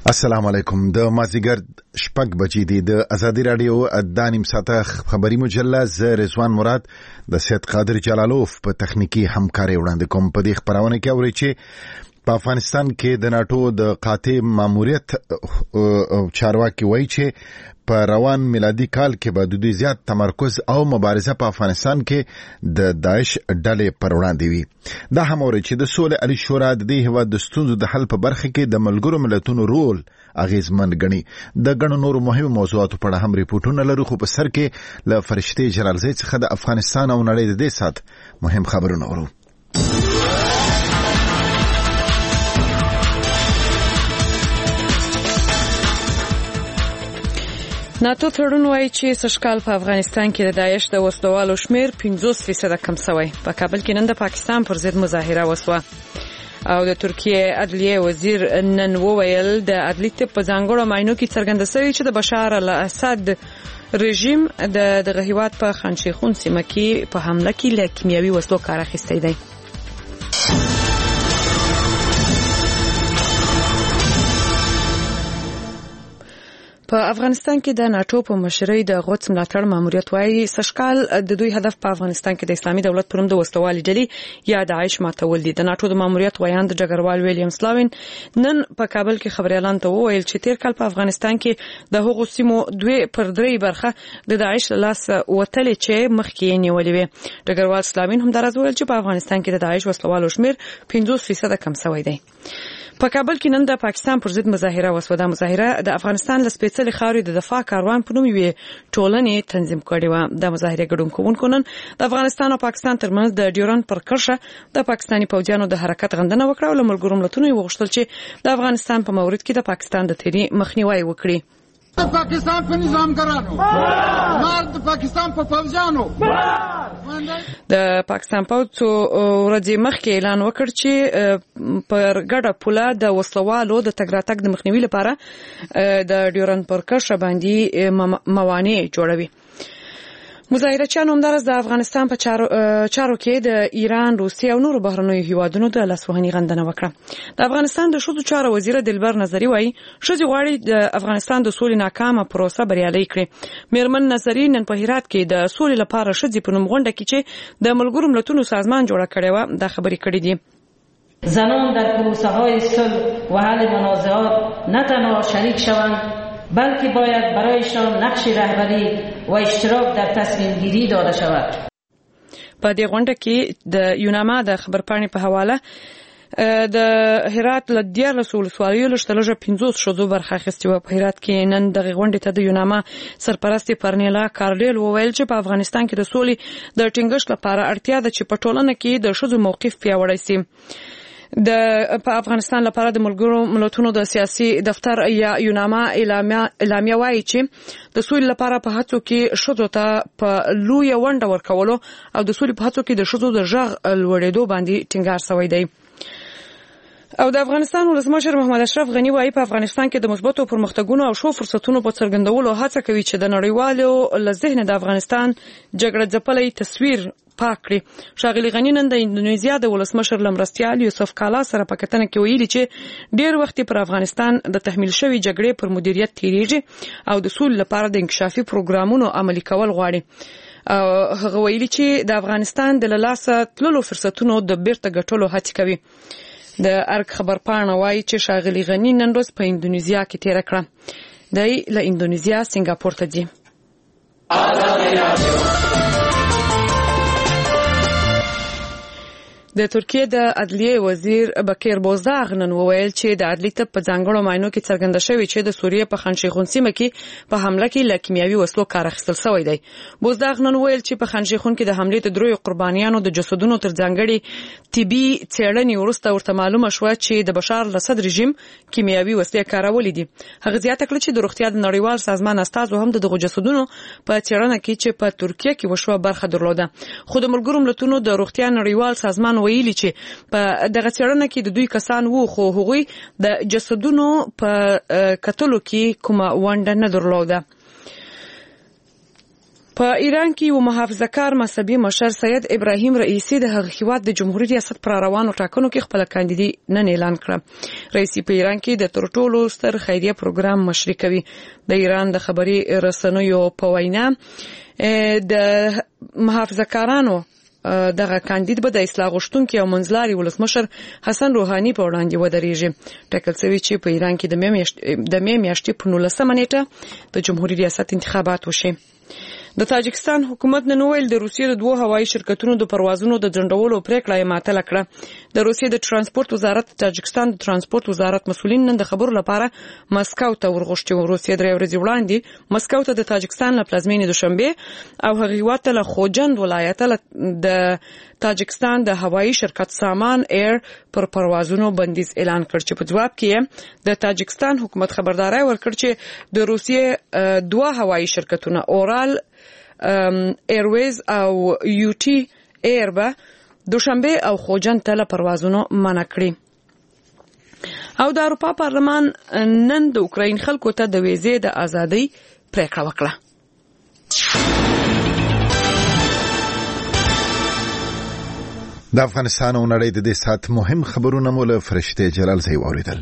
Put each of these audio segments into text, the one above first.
السلام علیکم. د مازیګر شپږ بجې دي. د ازادي رادیو د نیم ساعته خبري مجله ز رضوان مراد د سید قادر جلالوف په تخنیکی همکاري وړاندې کوم. په دې خبرونه کې اوري چې په افغانستان کې د ناتو د قاطع ماموریت چارواکي وایي چې په روان میلادي کال کې به د زیات تمرکز او مبارزه په افغانستان کې د داعش ډلې پر وړاندې وي. دا هم اوري چې د سولې علي شورا د دې هیواد د ستونزو د حل په برخه کې د ملګرو ملتونو رول اغیزمن ګڼي. د ګڼو نورو مهمو موضوعاتو په اړه هم ریپورتونه لرو، خو په سر کې له فرشتي جلالزی څخه د افغانستان او نړۍ د دې سات مهم خبرونه اورو. ناتو تړون وایي چې سږکال په افغانستان کې د داعش د وسلوالو شمیر 50% کم شوی. په کابل کې نن د پاکستان پر ضد مظاهره وسوه او د ترکیه عدلیه وزیر نن وویل د عدلی طب په ځانګړو معاینو کې څرګنده شوی چې د بشار الاسد رژیم د دغه هیواد په خان شیخون سیمه کې په حمله کې له کیمیاوي وسلو کار اخیستی دی. په افغانستان کې د ناتو په مشرۍ د غوڅ ملاتړ ماموریت وایي سږکال د دوی هدف په افغانستان کې د اسلامي دولت پر نوم د وسلوالي ډلې یا داعش ماتول دي. د ناتو د ماموریت وایاند ډګروال ویلیام سلاوین نن په کابل کې خبريالان ته وویل چې تیر کال په افغانستان کې د هغو سیمو 2/3 برخه د داعش له لاس وتلې چې مخکې نیولې وي. ډګروال سلاوین هم درز ویل چې په افغانستان کې د داعش وسلوالو شمیر 50% کم شوی دی. په کابل کې نن د پاکستان پر ضد مظاهره وسوه. د مظاهره د افغانستان له سپېڅلې خاورې د دفاع کاروان په نوم یوې ټولنې تنظیم کړې وه. د مظاهره ګډونکو نن د افغانستان او پاکستان ترمنځ د ډیورن پر کرښه د پاکستاني پوځیانو د حرکت غندنه وکړه او له ملګرو ملتونو وغوښتل چې د افغانستان په مورد کې د پاکستان د تیری مخنیوي وکړي. پاکستان په نظامګرانو مرد پاکستان په فوجانو د پاکستان پوځ ورځې مخکې اعلان وکړ چې پر ګډه پوله د وسلوالو د تګ راتګ د مخنیوي لپاره د ډیورن پر کرښه باندې موانع جوړوي. مظاهرچیانو همدارس د افغانستان په چارو کې د ایران، روسیې او نورو بهرنیو هیوادونو د لاسوهنې غندنه وکړه. د افغانستان د ښځو چارو وزیر دلبر نظری وایي ښځې غواړي د افغانستان د سولې ناکامه پروسه بریالۍ کړي. میرمن نظری نن په هرات کې د سولې لپاره ښځې په نوم غونډه کې چې د ملګرو ملتونو سازمان جوړه کړې وه دا خبرې کړې دي. زنان در پروسه های صلح و حل منازعات نه تنها شریک شوند بلکه باید برایشان نقش رهبری و اشتراک در تصمیم گیری داده شود. په دې غونډه کې د یوناما د خبرپاڼې په حواله د هرات له 14 ولسوالیو لږ 50 ښځو برخه اخیستې وه. په هرات کې نن دغه غونډې ته د یوناما سرپرست پرنیلا کارډیل وویل چې په افغانستان کې د سولې د ټینګښت لپاره اړتیا ده چې په ټولنه کې د ښځو موقف پیاوړی شي. په افغانستان لپاره د ملګرو ملتونو د سیاسي دفتر یا یوناما اعلامیه وایي چې د سولې لپاره په هڅو کې ښځو ته په لویه ونډه ورکولو او د سولې په هڅو کې د ښځو د غږ لوړېدو باندې ټینګار شوی دی. او د افغانستان ولسمشر محمد اشرف غنی وایي په افغانستان کې د مثبتو پرمختګونو او ښو فرصتونو په څرګندولو هڅه کوي چې د نړیوالو له ذهنه د افغانستان جګړه ځپلی تصویر پاک کړي. ښاغلي غنی نن د اندونیزیا د ولسمشر له مرستیال یوسف کالا سره په کتنه کې ویلي چې ډېر وخت پر افغانستان د تحمیل شوي جګړې پر مدیریت تیریږي او د سولې لپاره د انکشافي پروګرامونو عملي کول غواړي. هغه ویلي چې د افغانستان د له لاسه تللو فرصتونو د بیرته ګټلو هڅې کوي. د ارګ خبرپاڼه وایي چې ښاغلي غنی نن ورځ په اندونیزیا کې تیره کړه. دی له اندونیزیا سنګاپور ته ځي. د ترکیه د عدلیه وزیر بکیر بوزداغ نن وویل چې د عدلی طب په ځانګړو معاینو کې څرګنده شوی چې د سوریې په خان شیخون سیمه کې په حمله کې له کیمیاوي وسلو کار اخیستل شوی دی. بوزداغ نن وویل چې په خان شیخون کې د حملې د دروي قربانیانو د جسدونو تر ځانګړي طبي څېړنې وروسته ورته معلومه شوه چې د بشار الاسد رژیم کیمیاوي وسلې کارولې دي. هغه زیاته کړه چې د روغتیا د نړیوال سازمان استازو هم دغه جسدونو په څېړنه کې چې په ترکیه کې وشوه برخه درلوده. خو د ملګرو ملتونو د روغتیا نړیوال سازمان ویلي چې په دغه څېړنه کې د دوی کسان وو خو هغوی د جسدونو په کتلو کې کومه ونډه نه درلوده. په ایران کې یو محافظه‌کار مذهبي مشر سید ابراهیم رئیسی د هغه هیواد د جمهوریت ریاست پر روانو ټاکنو کې خپل کاندیدي نن اعلان کړ. رئیسی په ایران کې د تر ټولو ستر خیریه پروګرام مشري کوي. د ایران د خبري رسنیو په وینا د محافظه‌کارانو دغه کاندید به د اصلاح غوښتونکي او منځلاري ولسمشر حسن روحاني په وړاندې ودرېږي. ټاکل شوی چې په ایران کې د مې میاشتې په 19 نیټه د جمهوریت ریاست انتخابات وشي. د تاجکستان حکومت نن ویل د روسیې د 2 هوایي شرکتونو د پروازونو د ځنډولو پریکړه یې معطله کړه. د روسیې د ترانسپورت وزارت تاجکستان د ترانسپورت وزارت مسولین نن د خبرو لپاره مسکو ته ورغښتي. روسیې 3 ورځې وړاندې مسکو ته د تاجکستان له پلازمینې دوشنبه او هغه هیواد ته له خوجند ولایت د تاجکستان د هوایي شرکت سامان ایر پر پروازونو بندیز اعلان کړ چې په جواب کې د تاجکستان حکومت خبرداري ورکړ چې د روسیې 2 هوایي شرکتونه اورال ایرویز او یوټي ایر به دوشنبه او خوجند ته له پروازونو منع کړي. او د اروپا پارلمان نن د اوکراین خلکو ته د ویزې د ازادۍ پریکړه وکړه. د افغانستان او نړۍ د دې سات مهم خبرونه مو له فرشته جلال زوی اوریدل.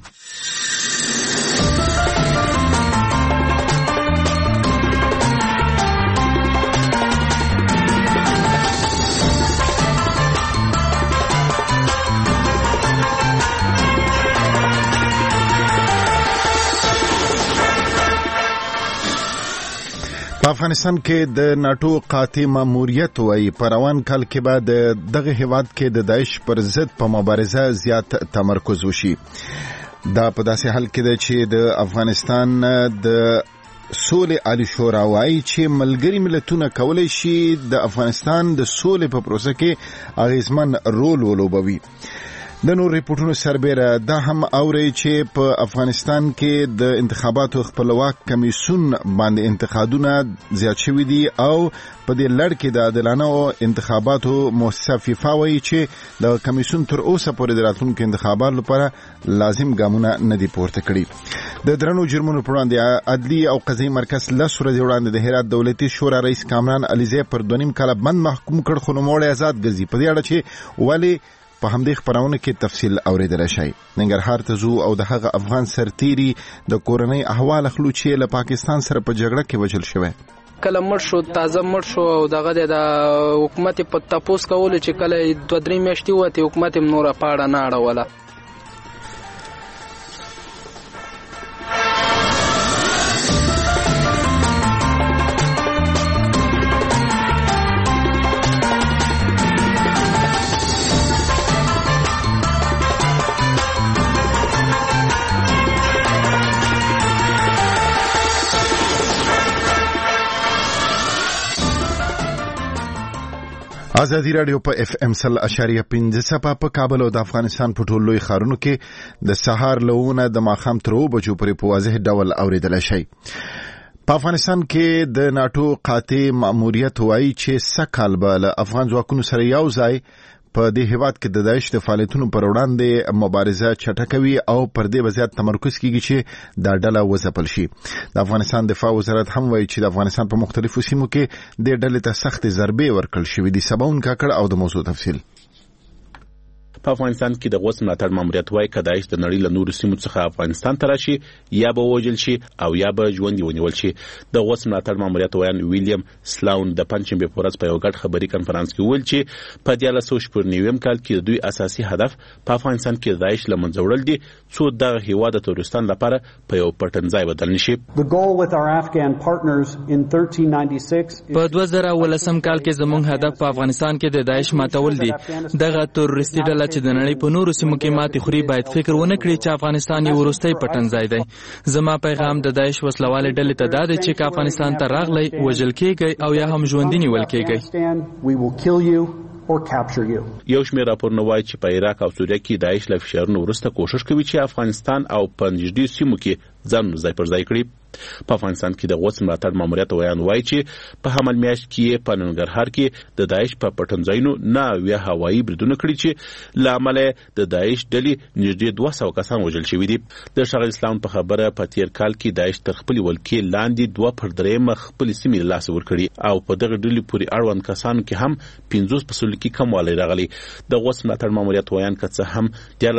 په افغانستان کې د ناتو قاطع ماموریت وایي په روان کال کې بعد دغه هیواد کې د داعش پر ضد په مبارزه زیات تمرکز وشي. دا په داسې حال کې ده چې د افغانستان د سولې عالی شورا وایي چې ملګري ملتونه کولی شي د افغانستان د سولې په پروسه کې اغیزمن رول ولوبوي. د نور ریپورتونو سربېره دا هم اوري چې په افغانستان کې د انتخاباتو خپلواک کمیسیون باندې انتقادونه زیات شوي دي او په دې لړ کې د عادلانه انتخاباتو مؤسسه فیفا وایي چې د کمیسیون تر اوسه پورې د راتلونکو انتخاباتو لپاره لازم ګامونه نه دي پورته کړي. د درنو جرمونو پر وړاندې عدلي او قضایي مرکز 10 ورځې وړاندې د هرات دولتي شورا رئیس کامران علیزی پر 2.5 کاله بند محکوم کړ خو نوموړی آزاد ګرځي. په دې اړه چې ولې په همدې خبرونه کې تفصیل اوریدل شي. ننګرهار ته ځو او د هغه افغان سرتیري د کورنۍ احوال اخلو چې له پاکستان سره په جګړه کې وژل شوی. کله مړ شو تازه مړ شو او دغه د حکومت په تپوس کول چې کله 2-3 میاشتې وته حکومت نور پاړه نه اړوله. ازادي رادیو په اف ام 100.5 په کابل او د افغانستان په ټولو لوی ښارونو کې د سهار لهونه د ماښام تر 2 بجو پورې په واضح ډول اوریدل شي. په افغانستان کې د ناتو قاطع ماموریت وایي چې سکهال به له افغان ځواکونو سره یو ځای په دې هیواد کې د داعش د فعالیتونو پر وړاندې مبارزه چټکوي او پر دې وضعیت تمرکز کیږي چې دا ډله وځپل شي. د افغانستان دفاع وزارت هم وایي چې د افغانستان په مختلفو سیمو کې د ډلې ته سخت ضربې ورکړل شوې دي. سباون کاکړ او د موضوع تفصیل. په افغانستان کې د غوث ملاتړ ماموریت وایي که داعش د نړۍ له نورو سیمو څخه افغانستان ته راشي یا به ووژل شي او یا به ژوندي ونیول شي. د غوث ملاتړ ماموریت ویان ویلیام سلاون د پنځشنبې په ورځ په یو ګډ خبري کنفرانس کې ویل چې په 1999 کال کې د دوی اساسي هدف په افغانستان کې د داعش له منځه وړل دي څو دغه هیواد د تورستان لپاره په یو پټنځای بدل نشي. په 2019 کال کې زموږ هدف په افغانستان کې د داعش ماتول دي. دغه تروریستي ډله چې د نړۍ په نورو سیمو کې ماتې خوري باید فکر ونه کړي چې افغانستان یو وروستی پټنځای دی. زما پیغام د داعش وسلوالې ډلې ته دا دی چې که افغانستان ته راغلی وژل کېږئ او یا هم ژوندي نیول کېږئ. یو شمېر راپورونه وایي چې په عراق او سوریه کې داعش له فشارونو وروسته کوشش کوي چې افغانستان او په نږدې سیمو کې ځان ځای پر ځای کړي. په افغانستان کې د غوڅ ملاتړ ماموریت ویان وایي چې په حمل میاشت کې په ننګرهار کې د داعش په پټنځایونو نه ویا هوایي بریدونه کړي چې لامل د داعش ډلې نږدې 200 کسان وژل شوي دي. د شغل اسلام په خبره په تیر کال کې داعش تر خپل ولکې لاندې 2/3 خپل سیمې لاس ورکړي او په دغه ډلې پورې اړوند کسانو کې هم 50% کې کموالی راغلی. د غوڅ ملاتړ ماموریت ویان که څه هم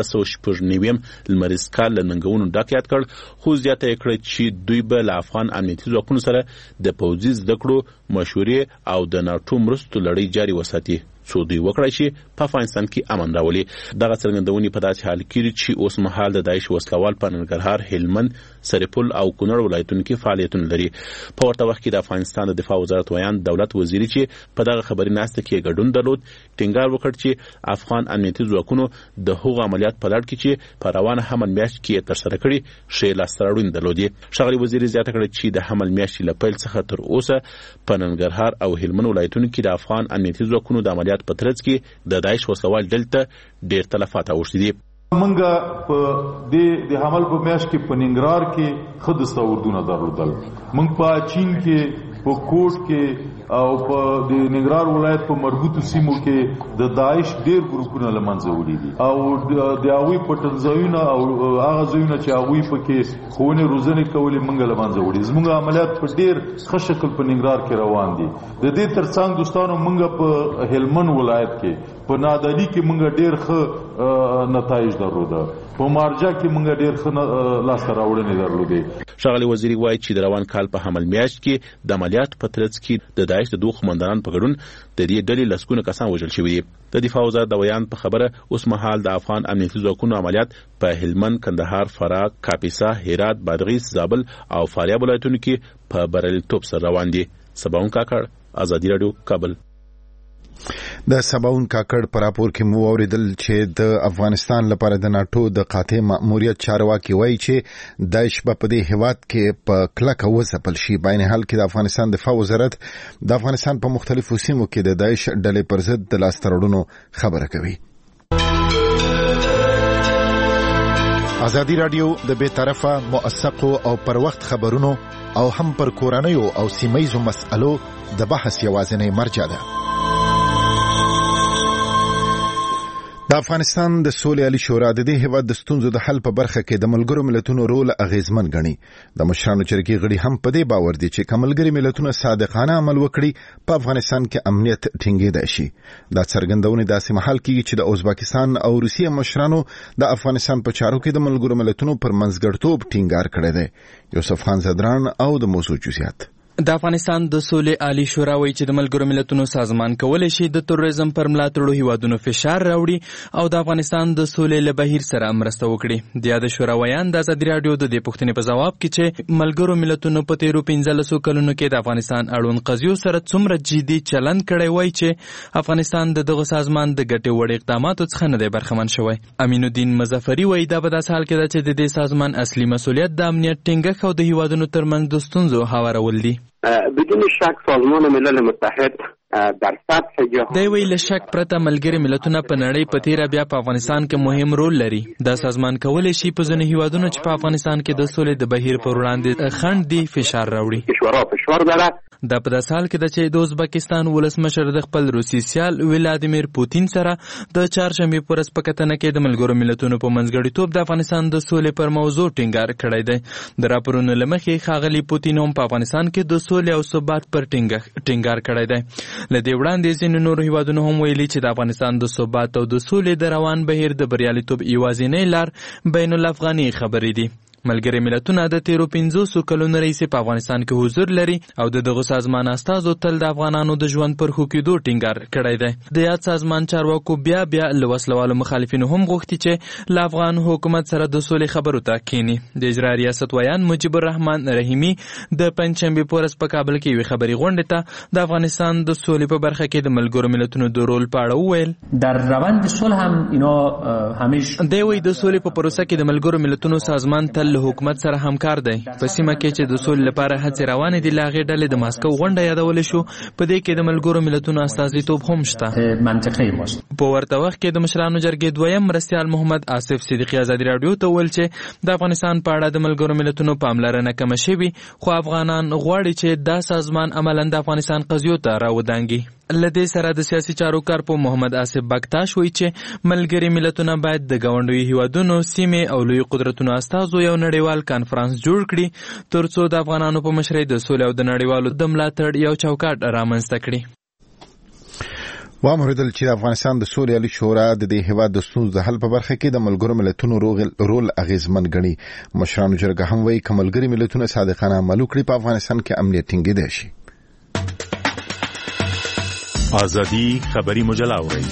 1399 لمریز کال له ننګونو ډک یاد کړ، خو زیاته یې کړه چې دوی به له افغان امنیتي ځواکونو سره د پوځي زده کړو، مشورې او د ناټو مرستو لړۍ جاري وساتي څو دوی وکړای شي په افغانستان کې امن راولي. دغه څرګندونې په داسې حال کې چې اوس مهال د داعش وسلوال په ننګرهار، هلمند، سرپل او کونړ ولایتونو کې فعالیتونه لري. په ورته وخت کې د افغانستان د دفاع وزارت ویان دولت وزیری چې په دغه خبري ناسته کې ګډون درلود، ټینګار وکړ چې افغان امنیتي ځواکونو د هغو عملیات په لړ کې چې په روانه حمل میاشت کې ترسره کړي ښې لاسته راوړنې درلودې. ښاغلي وزیري زیاته کړه چې د حمل میاشتې له پیل څخه تر اوسه په ننګرهار او هلمند ولایتونو کې د افغان امنیتي ځواکونو د عملیات په ترڅ کې د داعش وسلوال ډلې ډېر تلفات اوښتي دي. منګه په د حمل په میاشت کې په ننګرهار کې خود ستوردونه درلودل، منګ په چین کې، په کوټ کې او په د ننګرهار ولایت په مربوطو سیمو کې د داعش ډېر ګروپونه له منځه وړي دي او د هغوی پټنځایونه او هغه ځایونه چې هغوی پکې ښوونې روزنې کولې منګه له منځه وړي. زموږ عملیات په ډېر ښه شکل په ننګرهار کې روان دي. د دې ترڅنګ دوستانو منګه په هلمند ولایت کې په نادعلي کې منګه ډېر ښه نتایج درلوده، په مارجه کې منګه ډېر ښه لاسته راوړنې درلودې. ښاغلي وزیري وایي چې د روان کال په حمل میاشت کې د عملیات په ترڅ کې د داعش د دوه قومندانانو په ګډون د دې ډلې لسګونه کسان وژل شوي دي. د دفاع وزارت د ویان په خبره اوس مهال د افغان امنیتي ځواکونو عملیات په هلمند، کندهار، فراه، کاپیسا، هرات، بادغیس، زابل او فاریاب ولایتونو کې په بریالیتوب سره روان دي. سباون کاکړ، آزادي رادیو، کابل. د سباون کاکړ پر راپور کې مو اوریدل چې د افغانستان لپاره د ناټو د قاطع مأموریت چارواکي وایي چې داعش په دې هیواد کې په کلکه وځپل شي. بین حال کې د افغانستان دفاع وزارت د افغانستان په مختلفو سیمو کې د داعش ډلې پر ضد د لاسته راوړنو خبره کوي. ازادي رادیو د بې طرفه، موثقو او پر وخت خبرونو او هم پر کورنیو او سیمایزو مسألو د بحث یوازینی مرجع ده. د افغانستان د سولې عالی شورا د دې هیواد د ستونزو د حل په برخه کې د ملګرو ملتونو رول اغیزمن ګڼي. د مشرانو جرګې غړي هم په دې باور دي چې ملګري ملتونه صادقانه عمل وکړي په افغانستان کې امنیت ټینګېدای شي. دا څرګندونه داسې مهال کېږي چې د ازبکستان او روسیې مشرانو د افغانستان په چارو کې د ملګرو ملتونو پر منځګړیتوب ټینګار کړی دی. یوسف خان زدران او د موضوع جزئیات. د افغانستان د سولې عالی شورا وایي چې د ملګرو ملتونو سازمان کولی شي د تروریزم پر ملاتړو هیوادونو فشار راوړي او د افغانستان د سولې له بهیر سره مرسته وکړي. د یاد شورا ویان د ازادي رادیو د دې پوښتنې په ځواب کې چې ملګرو ملتونو په تیرو 15 کلونو کې د افغانستان اړوند قضیو سره څومره جدي چلند کړی وایي چې افغانستان دغه سازمان د ګټې وړ اقداماتو څخه نه دی برخمن شوی. امین الدین مظفری وایي دا په داسې حال کې ده چې د دې سازمان اصلي مسؤلیت د امنیت ټینګښت او د هیوادونو ترمنځ د ستونزو هوارول دي. بدون شک سازمان ملل متحد در سطح جهان دی ویل شک پرته ملګري ملتونه په نړۍ په تیره بیا په افغانستان کې مهم رول لري. دا سازمان کولی شي په ځینو هیوادونو چې په افغانستان کې د سولې د بهیر پر وړاندې خنډ دی فشار راوړي. فشار داره. دا په داسې حال کې ده چې د ازبکستان ولسمشر د خپل روسي سیال ولادیمیر پوتین سره د چهارشنبې په ورځ په کتنه کې د ملګرو ملتونو په منځګړیتوب د افغانستان د سولې پر موضوع ټینګار کړی دی. د راپورونو له مخې ښاغلي پوتین هم په افغانستان کې د سولې او ثبات پر ټینګار کړی دی. له دې وړاندې ځینو نورو هیوادونو هم ویلي چې د افغانستان د ثبات او د سولې د روان بهیر د بریالیتوب یوازینۍ لار بین الافغاني خبرې دي. ملګري ملتونه د تیرو 15 کلونو راهیسې په افغانستان کې حضور لري او د دغه سازمان استازو تل د افغانانو د ژوند پر ښه کېدو ټینګار کړی دی. د یاد سازمان چارواکو بیا له وسلوالو مخالفینو هم غوښتي چې له افغان حکومت سره د سولې خبرو ته کینی. د اجرا ریاست ویان مجیب الرحمن رحیمی د پنځشنبې په ورځ په کابل کې یوې خبري غونډې ته د افغانستان د سولې په برخه کې د ملګرو ملتونو د رول په اړه وویل. در روند صلح هم اینا همیشه دی وایي د سولې په پروسه کې د ملګرو ملتونو سازمان تل له حکومت سره همکار دی. په سیمه کې چې د سولې لپاره هڅې روانې دي، لاغې ډلې د ماسکو غونډه یادول شو. په دې کې د ملګرو ملتونو استازیتوب هم شته. په ورته وخت کې د مشرانو جرګې دویم مرستیال محمد آصف صدیقی ازادي راډیو ته ویل چې د افغانستان په اړه د ملګرو ملتونو پاملرنه کمه شوې، خو افغانان غواړي چې دا سازمان عملاً د افغانستان قضیو ته راودانګي. لدې سره د سیاسي چارو کارپو محمد آصف بکتاش وایي چې ملګري ملتونه باید د ګاونډیو هیوادونو، سیمې او لوی قدرتونو استازو یو نړیوال کانفرنس جوړ کړي ترڅو د افغانانو په مشرۍ د سولې او د نړیوالو د ملاتړ یو چوکاټ رامنځته کړي. واوریدل چې افغانستان د سولې عالی شورا د دې هیواد د ستونزو د حل په برخه کې د ملګرو ملتونو رول اغیزمن ګڼي. مشرانو جرګه هم وایي چې ملګري ملتونه صادقانه عمل وکړي په افغانستان کې امنیت ټینګیدای شي. آزادی خبری مجله اورئ.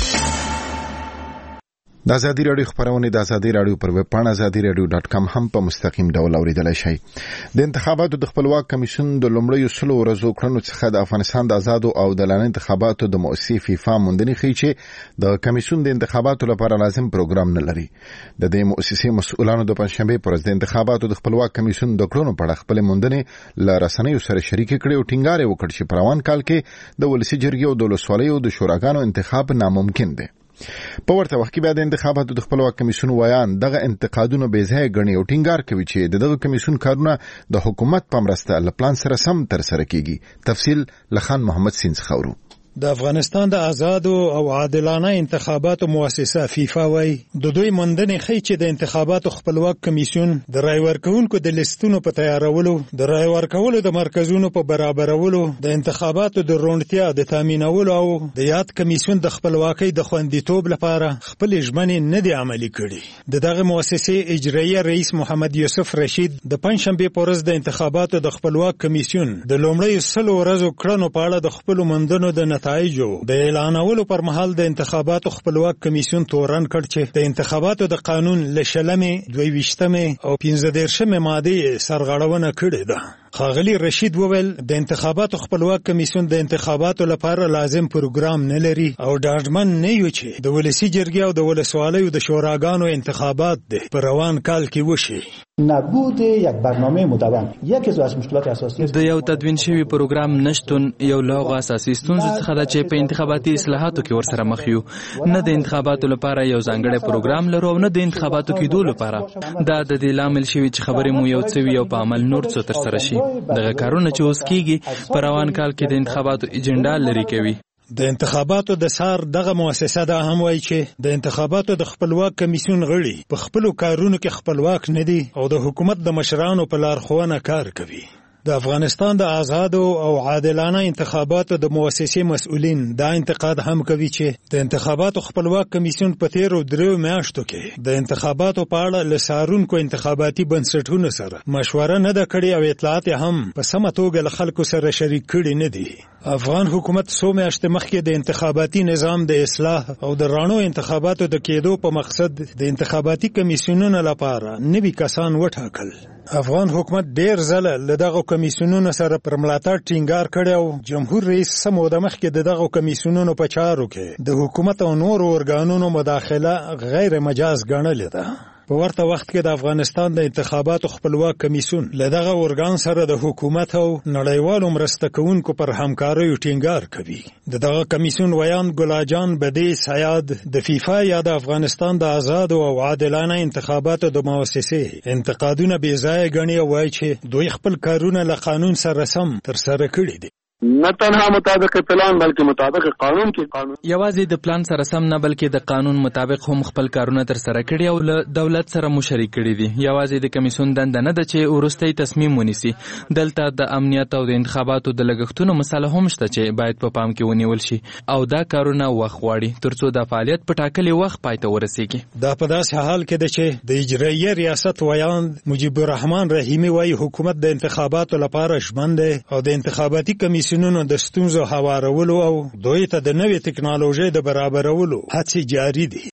د ازادي راډیو خبرونه د ازادي راډیو پر ویب پاڼه azadieradio.com هم په مستقیم ډول اوریدلای شئ. د انتخاباتو د خپلواک کمیشن د لومړیو 100 ورځو کړنو څخه د افغانستان د آزادو او د لانه انتخاباتو د مؤسسې فیفا موندنې ښیي چې د کمیشن د انتخاباتو لپاره لازم پروګرام نه لري. د دې مؤسسې مسؤلانو د پنځشنبه پر ورځ د انتخاباتو د خپلواک کمیشن د کړنو په اړه خپل موندنې ل رسنیو سره شریک کړي او ټینګار وکړ چې په روان کال کې د ولسی جرګې او د ولسوالیو د شوراګانو انتخاب ناممکن دی. په ورته وخت کې بیا د انتخاباتو د خپلواک کمیشن وایان دغه انتقادونه بې ځای ګڼي او ټینګار کوي چې دغه کمیشن کارونه د حکومت په مرسته له پلان سره سم تر سره کیږي. تفصیل لخان محمد سینځ خورو. د افغانستان د آزادو او عادلانه انتخاباتو مؤسسه فیفا وای د دوی موندنې ښیي چې د انتخاباتو خپلواک کمیسیون د رای ورکوونکو د لیستونو په تیارولو، د رای ورکولو د مرکزونو په برابرولو، د انتخاباتو د روڼتیا د تامینولو او د یاد کمیسیون د خپلواکۍ د خوندیتوب لپاره خپل ژمنې نه دي عملي کړي. دغه مؤسسې اجرایي رئیس محمد یوسف رشید د پنځشنبه په ورځ د انتخاباتو د خپلواک کمیسیون د لومړیو 100 ورځو کړنو په اړه د خپل موندنو د نتایجو د اعلانولو پر مهال د انتخاباتو خپلواک کمیسیون تورن کړ چې د انتخاباتو د قانون لشلمې 22مې او 15مې ماده سرغړونه کړې ده. ښاغلي رشید وویل د انتخاباتو خپلواک کمیسیون د انتخاباتو لپاره لازم پروګرام نه لري او ډاډمن نه یو چې د ولسی جرګې او د ولسوالیو د شوراګانو انتخابات په روان کال کې وشي. نبود یک برنامه مدون یکی از مشکلات اساسی د یو تدوین شوی پروګرام نشتون یو لاغه اساسي ستونزه څخه ده چې په انتخاباتي اصلاحاتو کې ورسره مخ یو. نه د انتخاباتو لپاره یو ځانګړی پروګرام لرو او نه د انتخاباتو کېدو لپاره. دا د دې لامل شوی چې خبرې مو یو څه وي او په عمل نور څه تر سره شي. دغه کارونه چې اوس کیږي په روان کال کې د انتخاباتو ایجنډا لري کوي. د انتخاباتو د سار دغه مؤسسه دا هم وایي چې د انتخاباتو د خپلواک کمیسیون غړي په خپل کارونو کې خپلواک نه دي او د حکومت د مشرانو په لارښوونه کار کوي. د افغانستان د آزادو او عادلانه انتخاباتو د مؤسسې مسؤلین دا انتقاد هم کوي چې د انتخاباتو خپلواک کمیسیون په تیرو 3 میاشتو کې د انتخاباتو په اړه له سارونکو انتخاباتي بنسټونو سره مشوره نه ده کړې او اطلاعات هم په سمه توګه له خلکو سره شریک کړي نه دي. افغان حکومت 100 میاشتې مخکې د انتخاباتي نظام د اصلاح او د رانو انتخاباتو د کېدو په مقصد د انتخاباتي کمیسیونونو لپاره نوي کسان وټاکل. افغان حکومت ډیر ځله له دغه کمیسیونونو سره پر ملاتړ ټینګار کړی او جمهور رئیس سمو د مخکې دغه کمیسیونونو په چارو کې د حکومت او نورو ارګانونو مداخله غیر مجاز ګڼلې ده. په ورته وخت کې د افغانستان د انتخاباتو خپلواک کمیسیون له دغه ارګان سره د حکومت او نړیوالو مرسته کوونکو پر همکارۍ ټینګار کوي. دغه کمیسیون ویان ګلاجان بدی سیاد د فیفا یا د افغانستان د آزاد او عادلانه انتخاباتو د مؤسسې انتقادونه بې ځایه ګڼي او وایي چې دوی خپل کارونه له قانون سره سم تر سره کړي دي. نه تنها مطابق پلان بلکې مطابق قانون کې قانون یوازې د پلان سره سم نه بلکې د قانون مطابق هم خپل کارونه تر سره کړي او له دولت سره مشارکت کړي دي. یوازې د کمیسیون دنده نه ده چې ورستۍ تصمیم ونیسي. دلته د امنیت او د انتخاباتو د لګښتونو مسله هم شته چې باید په پام کې ونیول شي او دا کارونه وخت غواړي ترڅو د فعالیت په ټاکلي وخت پای ته ورسیږي. دا په داسې حال کې ده چې د اجرایي ریاست ویان مجيب الرحمن رحیمی وايي حکومت د انتخاباتو لپاره ژمن دی او د انتخاباتي کمیسیونونو د ستونزو هوارولو او دوی ته د نوې ټکنالوژۍ د برابرولو هڅې جاري دي.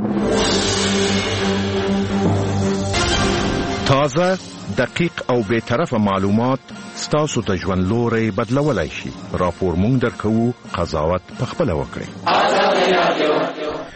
تازه، دقیق او بی‌طرفه معلومات ستاسو ته ژوند لوري بدلولای شي. راپور مونږ درکوو، قضاوت په خپله وکړئ.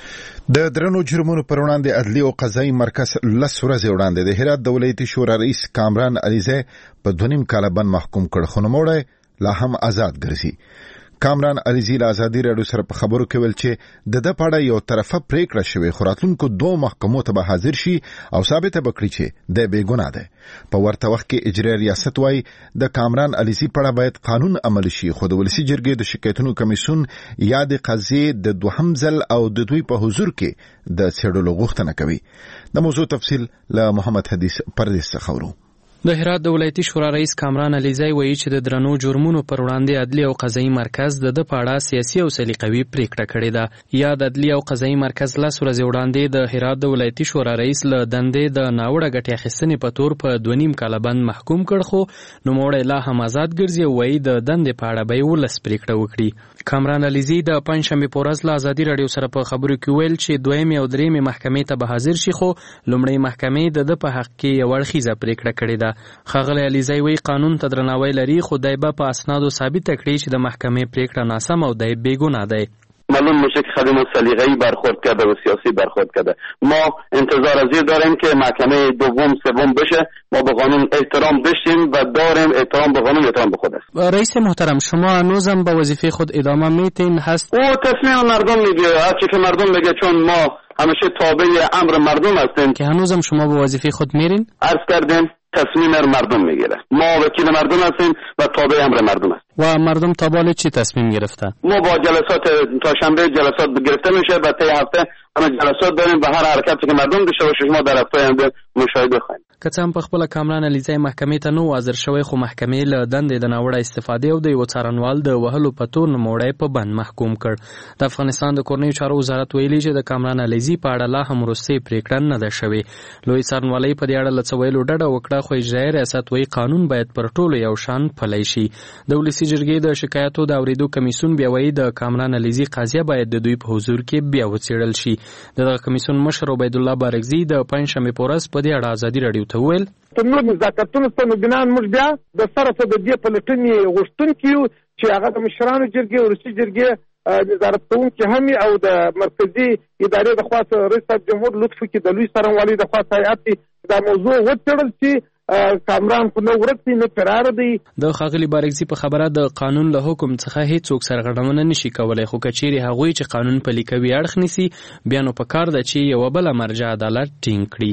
د درنو جرمونو پر وړاندې عدلي او قضایي مرکز 10 ورځې وړاندې د هرات د ولایتي شورا رئیس کامران علیزی په 2.5 کاله بند محکوم کړ، خو نوموړی لا هم آزاد ګرځي. کامران علیزی له ازادي راډیو سره په خبرو کې ویل چې د پاړه یو طرفه پریکړه شوې، خو راتلونکو 2 محکمو ته به حاضر شي او ثابت به کړي چې د بې ګناه ده. په ورته وخت کې اجرایي ریاست وايي د کامران علیزی پاړه باید قانون عملي شي، خو د ولسی جرګې د شکایتونو کمیسیون یا د قضیې د دوهم ځل او د دوی په حضور کې د څېړلو غوښتنه کوي. د موضوع تفصیل له محمد حدیث پردیس څخه ورو. د هرات د ولایتي شورا رئیس کامران علیزی وایي چې د درنو جرمونو پر وړاندې عدلي او قضایي مرکز د پاړه سیاسي او سلیقوي پریکړه کړې ده. یا د عدلي او قضایي مرکز 10 ورځې وړاندې د هرات د ولایتي شورا رئیس له دندې د ناوړه ګټې اخیستنې په تور په 2.5 کاله بند محکوم کړ، خو نوموړی لا هم آزاد ګرځي او وایي د دندې په اړه به یې ولس پریکړه وکړي. کامران علیزی د پنځشنبې په ورځ له ازادي راډیو سره په خبرو کې ویل چې 2 او 3 محکمې ته به حاضر شي، خو لومړی محکمې د په حق کې یو اړخیزه پریکړه کړې ده. ښاغلی علیزی وایي قانون ته درناوی لري، خو دی به په اسنادو ثابته کړي چې د محکمې پریکړه ناسم او دی بې ګناه دی. معلوم میشه که خدمات سلیقه‌ای برخورد کرده و سیاسی برخورد کرده. ما انتظار از این داریم که محکمه دوم سوم بشه، ما به قانون احترام بشیم و داریم احترام به قانون احترام به خود است. رئیس محترم، شما هنوزم به وظیفه خود ادامه میتین هست؟ او تصمیم مردم میگیره، هرچی که مردم بگه، چون ما همیشه تابع امر مردم هستیم. که هنوزم شما به وظیفه خود میرین؟ عرض کردیم تصمیم مردم میگیره، ما وکیل مردم هستیم و تابع امر مردم هستیم. و مردم تا بالا چی تصمیم گرفته؟ ما با جلسات تا شنبه جلسات گرفته میشه، بعد طی هفته همه جلسات داریم و هر حرکتی که مردم داشته باشه شما در هفته آینده مشاهده خواهید. که څه هم په خپله کامران علیزی محکمې ته نه و حاضر شوی، خو محکمې له دندې د ناوړه استفادې او د یو څارنوال د وهلو په تور نوموړی په بند محکوم کړ. د افغانستان د کورنیو چارو وزارت ویلي چې د کامران علیزی په اړه لا هم وروستۍ پریکړه نه ده شوې. لوی څارنوالۍ په دې اړه له څه ویلو ډډه وکړه، خو اجرایي ریاست وایي قانون باید پر ټولو یو شان پلی شي. د ولسي جرګې د شکایتو د اورېدو کمیسیون بیا وایي د کامران علیزی قضیه باید د دوی په حضور کې بیا وڅېړل شي. دغه کمیسیون مشر عبیدالله بارکزي د پنجشنبې په ورځ په دې اړه ازادي راډیو ته وویل تر نور نزاکتونو څخه نو بنا موږ بیا د سره څه د دې پلټنې غوښتونکي یو چې هغه د مشرانو جرګې او ولسي جرګې نظارت کوونکي هم او د مرکزي ادارې د خوا رئیس جمهور لطف کې د لوی څارنوالۍ د خوا هیئت دا موضوع وڅېړل چې کامران په نو ورته نه قرار دی. د ښاغلي بارکزي په خبره د قانون له حکم څخه هیڅوک سرغړونه نشي کولای، خو کچېرې هغوی چې قانون پلي کوي اړخ نیسي، بیا نو پکار ده چې یوه بله مرجع عدالت ټینګ کړي.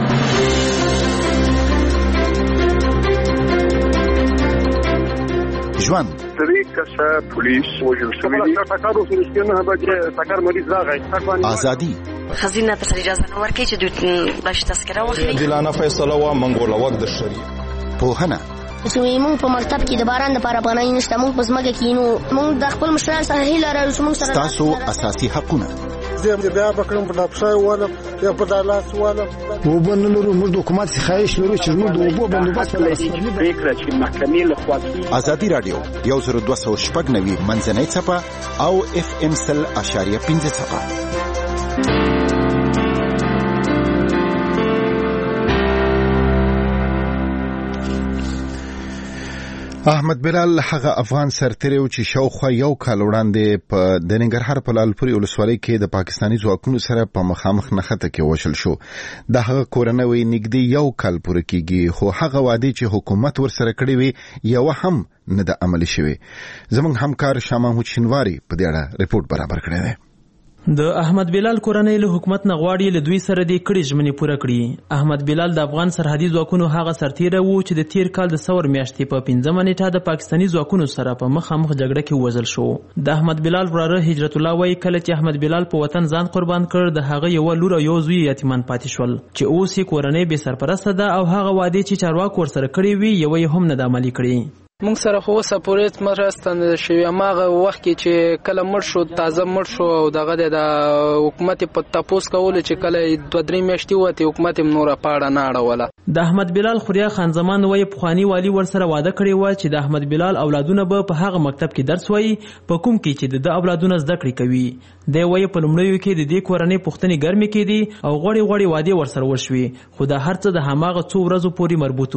ژوند پولیس وژل شوي دي. ازادي خزینه ته اجازه نه ورکړي چې دوی بلش تذکره واخلي. عادلانه فیصله و منګوله وخت د شری پوهنه چې موږ په مکتب کې د باران لپاره پناه نشته، موږ په ځمکه کې نو موږ د خپل مشران سره هیله لرو چې موږ سره تاسو اساسي حقونه زه بیا بکرم په دپښای والا یا په دالاس والا وبنلو موږ د حکومت خواهش لرو چې موږ د وبو بندوبست فکر چې محکمې له خوا ازادي راډیو 10290 منځنۍ صفه او FM 100.5 صفه. احمد بلال هغه افغان سرتیری چې شاوخوا یو کال وړاندې په د ننګرهار په لالپورې ولسوالۍ کې د پاکستاني ځواکونو سره په مخامخ نښته کې وشل شو. د هغه کورنۍ نږدې یو کال پوره کېږي، خو هغه وعده چې حکومت ورسره کړې وي یو هم نه د عملي شوی. زموږ همکار شاه محمود شینواری په دې اړه ریپورت برابر کړی دی. د احمد بلال کورنۍ له حکومت نه غواړي له دوی سره د کړي ژمنې پوره کړي. احمد بلال د افغان سرحدي ځواکونو هغه سرتیری و چې د تیر کال د ثور میاشتې په 15 نیټه د پاکستاني ځواکونو سره په مخامخ جګړه کې وژل شو. د احمد بلال وراره هجرت الله وایي کله چې احمد بلال په وطن ځان قربان کړ د هغه یو لور او یو زوی یتیمان پاتې شول چې اوس یې کورنۍ بې سرپرسته ده او هغه وعده چې چارواکو ورسره کړې وي یو یې هم نه د عملي کړي. موږ سره خو اوسه پورې مرسته نه شوې. هماغه وخت کې چې کله مړ شو تازه مړ شو او دغه د حکومت په تپوس کولو چې کله 2-3 میاشتې وته حکومت نوره پاړه نه اړوله. د احمد بلال خوریا خان زمان وایي پخوانی والی ورسره وعده کړې و چې د احمد بلال اولادونه به په هغه مکتب کې درس وایي په کوم کې چې د اولادونه زده کړې کوي. دی وایي په لومړیو کې د دې کورنۍ پوښتنې ګرمې کېدې او غوړې وعدې ورسره وشوې، خو دا هر څه د هماغه څو ورځو پورې مربوط وو.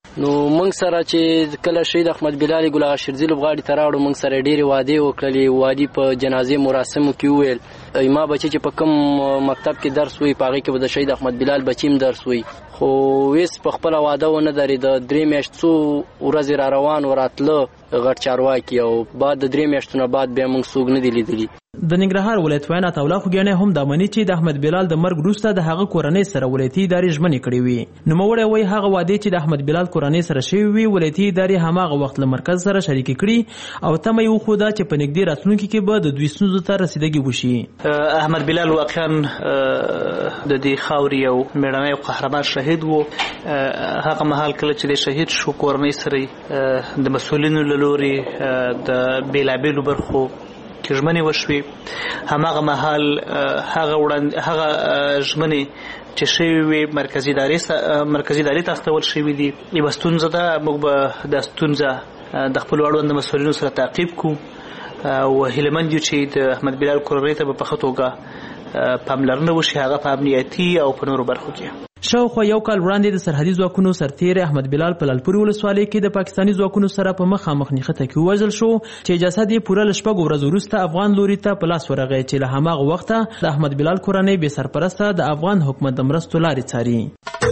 نو موږ سره چې کله شهید احمد بلال ګل اغا شیرزي لوبغاړي ته راوړو موږ سره ډېرې وعدې وکړلې وادي په جنازې مراسمو کې وویل ما بچي چې په کوم مکتب کې درس وي په هغې کې به د شهید احمد بلال بچیم درس وي خو هېڅ په خپله واده ونه درېده 3 میاشت څو ورځې را روان و راتله غټ چارواکي او بعد د 3 میاشتو نه بعد بیا موږ څوک نه دي لیدلي د ننګرهار ولایت ویان عطاالله خوږیانی هم دا مني چې د احمد بلال د مرګ وروسته د هغه کورنۍ سره ولایتي ادارې ژمنې کړې وي نوموړی وایي هغه وعدې چې د احمد بلال کورنۍ سره شوي وي ولایتي ادارې هماغه وخت له مرکز سره شریکې کړي او تمه یې وښوده چې په نږدې راتلونکي کې به د دوی ستونزو ته رسیدګي وشي احمد بلال واقعا د دې خاورې یو مېړنی او قهرمان شهید و هغه مهال کله چې د شهید شو کورنۍ سره د مسؤلینو له لوري د بېلابېلو برخو کې ژمنې وشوې هماغه مهال هغه ژمنې چې شوي وي مرکزي ادارې ته استول شوي دي یوه ستونزه ده موږ به دا ستونزه د خپلو اړوند مسؤلینو سره تعقیب کړو او هیلهمند یو چې د احمد بلال کورنۍ ته به په ښه توګه پاملرنه وشي هغه په امنیتي او په نورو برخو کې شاوخوا یو کال وړاندې د سرحدي ځواکونو سرتیری احمد بلال په لالپورې ولسوالۍ کې د پاکستاني ځواکونو سره په مخامخ نښته کې ووژل شو چې جسد یې پوره له 6 ورځو وروسته افغان لوري ته په لاس ورغی چې له هماغه وخته د احمد بلال کورنۍ بې سرپرسته د افغان حکومت د مرستو لارې څاري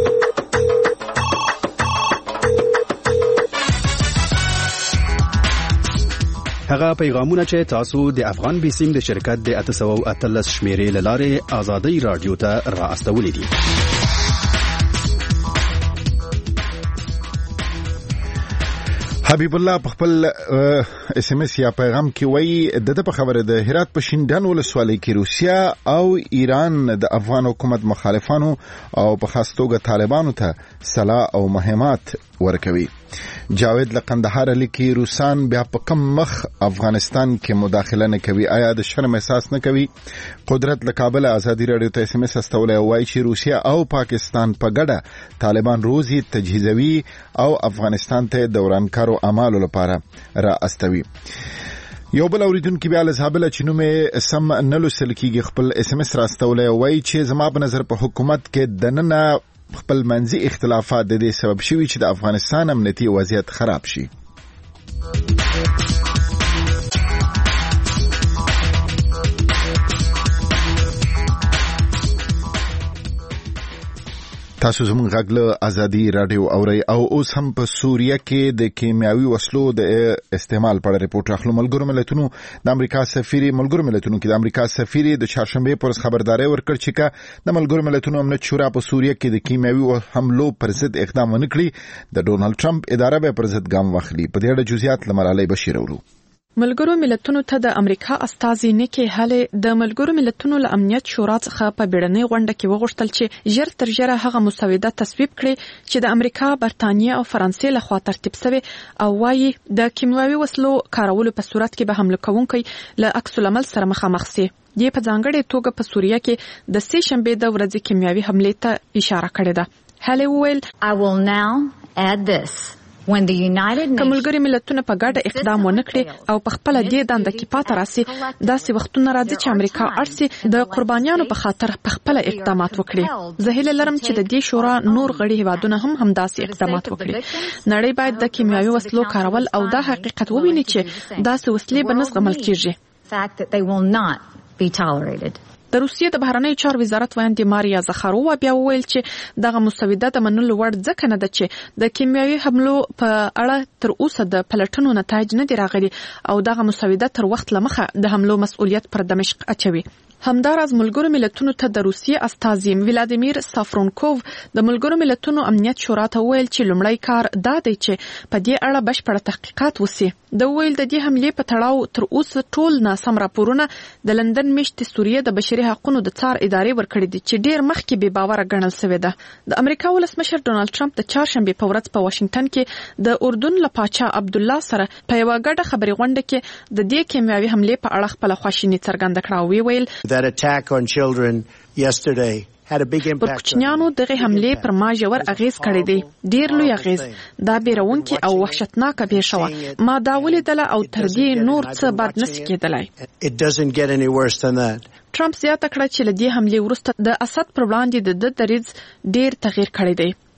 هغه پیغامونه چې تاسو د افغان بیسیم د شرکت د 813 شمیرې له لارې آزادۍ رادیو ته را استولې دي حبیب الله په خپل اس ام اس یا پیغام کې وایي د په خبره د هرات په شینډان ولسوالۍ کې روسیا او ایران د افغان حکومت مخالفانو او په خاص توګه طالبانو ته سلاح او مهمات ورکوي جاوید لقندهار لیکي روسان بیا په کم مخ افغانستان کې مداخله نه کوي آیا د شرم احساس نه کوي قدرت له کابل ازادي رادیو ته اس ام اس استولې وایي چې روسیا او پاکستان په ګډه طالبان روزي تجهیزوي او افغانستان ته دورانکارو اعمالو لپاره را استوي یو بل اوریدونکو بیا له زابل چې نومه سم نلو سلکیږي خپل اس ام اس راستولې وایي چې زما په نظر په حکومت کې دننه خپل منځي اختلافات د دې سبب شوي چې د افغانستان امنیتي وضعیت خراب شي تاسو زموږ غږ له ازادي رادیو اورئ او اوس هم په سوریه کې د کیمیاوي وسلو د استعمال په اړه ریپورت راخلو ملګرو ملتونو د امریکا سفیر د چهارشنبه پر خبرداري ورکړ چې د ملګرو ملتونو امنیت شورا په سوریه کې د کیمیاوي حملو پر ضد اقدام ونکړي د ډونالد ټرمپ اداره به پر ضد ګام واخلي په دې اړه جزئیات لمرالي بشیر اورو ملګرو ملتونو ته د امریکا استازي نیکی هالی د ملګرو ملتونو له امنیت شورا څخه په بیړنۍ غونډه کې وغوښتل چې ژر تر ژره هغه مسوده تصویب کړي چې د امریکا، برتانیې او فرانسې لخوا ترتیب شوی او وايي د کیمیاوي وسلو کارولو په صورت کې به حمله کوونکي له عکس العمل سره مخامخ شي. یې په ځانګړې توګه په سوریه کې د سې شنبې د ورځې کیمیاوي حملې ته اشاره کړې ده. هالی وویل I will now add this کملګری ملتونه په ګډه اقدام ونکړي او په خپل دې دنده کې پاتې راسي داسې وختونه راځي چې امریکا ارسي د قربانیانو په خاطر په خپل اقدامات وکړي. زه هیله لرم چې د دې شورا نور غړي هیوادونه هم همداسې اقدامات وکړي. نړۍ باید د کیمیاوي وسلو کارول او دا حقیقت وویني چې داسې وسلې به نه زغمل کیږي. د روسیې د بهرنی چارو وزارت وایي ماریا زخارووا بیا وویل چې دغه مسوده د منلو وړ ځکه نه ده چې د کیمیاوي حملو په اړه تر اوسه د پلټنو نتایج نه دي راغلي او دغه مسوده تر وخت لمخه د حملو مسؤلیت پر دمشق اچوي. همداراز ملګرو ملتونو ته د روسیې استازي ولادیمیر سافرونکوف د ملګرو ملتونو امنیت شورا ته ویل چې لومړی کار دا دی چې په دې اړه بشپړ تحقیقات وشي. د ویل د دې حملې په تړاو تر اوسه ټول ناسم راپورونه د لندن میشت سوریه د بشري حقوقو د څار ادارې ورکړي دي چې ډیر مخکې بې باور ګڼل شوی ده. د امریکا ولسمشر ډونالد ټرمپ د چهارشنبه په ورځ په واشنگټن کې د اردن له پاچا عبد الله سره په یو غټه خبري غونډه کې د دې کیمیاوي حملې په اړه خپل خواشیني څرګنده کړه او ویل That attack on children yesterday had a big impact. کوچنیانو دغه حمله پر ما ژور اغیز کړی دی. ډیر لوی اغیز. دا بیرونکي او وحشتناک پیښه ما دا ولیدله او تر دې نور څه بد نشي کېدلای. It doesn't get any worse than that. ټرمپ زیاته کړه چې له دې حملې وروسته د اسد پر وړاندې د دریځ ډیر تغییر کړی دی.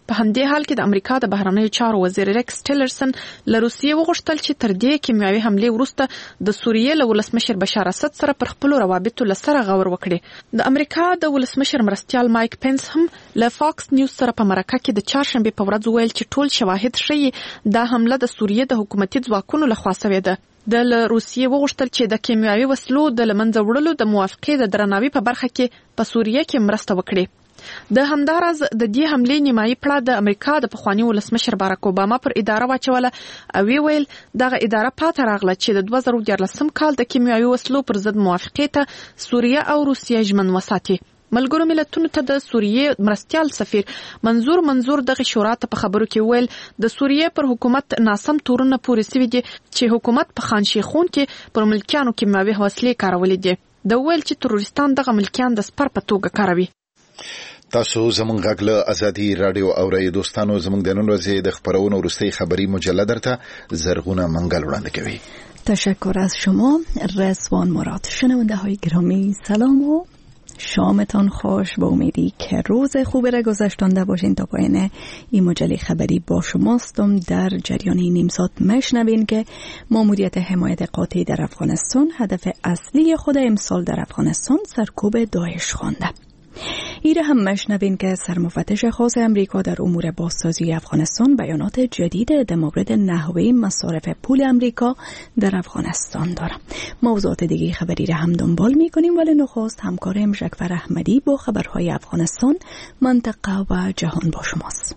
په همدې حال کې د امریکا د بهرنیو چارو وزیر ریکس ټیلرسن له روسیې وغوښتل چې تر دې کیمیاوي حملې وروسته د سوریې له ولسمشر بشار اسد سره پر خپل روابطو لسره غور وکړي. د امریکا د ولسمشر مرستیال مایک پنس هم له فاکس نیوز سره په مرکه کې د چهارشنبه په ورځ ویل چې ټول شواهد ښيي دا حمله د سوریې د حکومتي ځواکونو لخوا شوې ده. د روسیې وغوښتل چې د کیمیاوي وسلو د لمنځه وړلو د موافقې د درناوي په برخه کې په سوریې کې مرسته وکړي. د همدارز د دې حملې نیمایي پړه د امریکا د پخوانی ولسمشر باراک اوباما پر اداره واچوله او ویل دغه اداره پاتې راغله چې د 2014 کال د کیمیاوي وسلو پر ضد موافقې ته سوریه او روسیه ژمن وساتي. ملګرو ملتونو ته د سوریې مرستیال سفیر منظور دغه شورا ته په خبرو کې ویل د سوریې پر حکومت ناسم تورونه پورې سوي دي چې حکومت په خان شیخون کې پر ملکیانو کیمیاوي وسلې کارولې دي. د ویل چې تروریستان دغه ملکیان د سپر په توګه کاروي. تاسو زمونږ غږ له ازادي رادیو اورئ. دوستانو زمونږ د نن ورځې د خبرونو وروستۍ خبری مجله درته زرغونه منگل وړاندې کوي. تشکر از شما رضوان مراد. شنونده های گرامی سلام و شامتان خوش. با امیدی که روز خوبی را گذشتانده باشین. تا پایان این مجله خبری با شماستم. در جریان نیم ساعت میشنوین که ماموریت حمایت قاطع در افغانستان هدف اصلی خود امسال در افغانستان سرکوب داعش خوانده. ایره هم مشنوین که سرمفتش خاص امریکا در امور بازسازی افغانستان بیانات جدید در مورد نحوه مصارف پول امریکا در افغانستان داره. موضوعات دیگه خبری را هم دنبال میکنیم ولی نخست همکارم جعفر احمدی با خبرهای افغانستان، منطقه و جهان با شماست.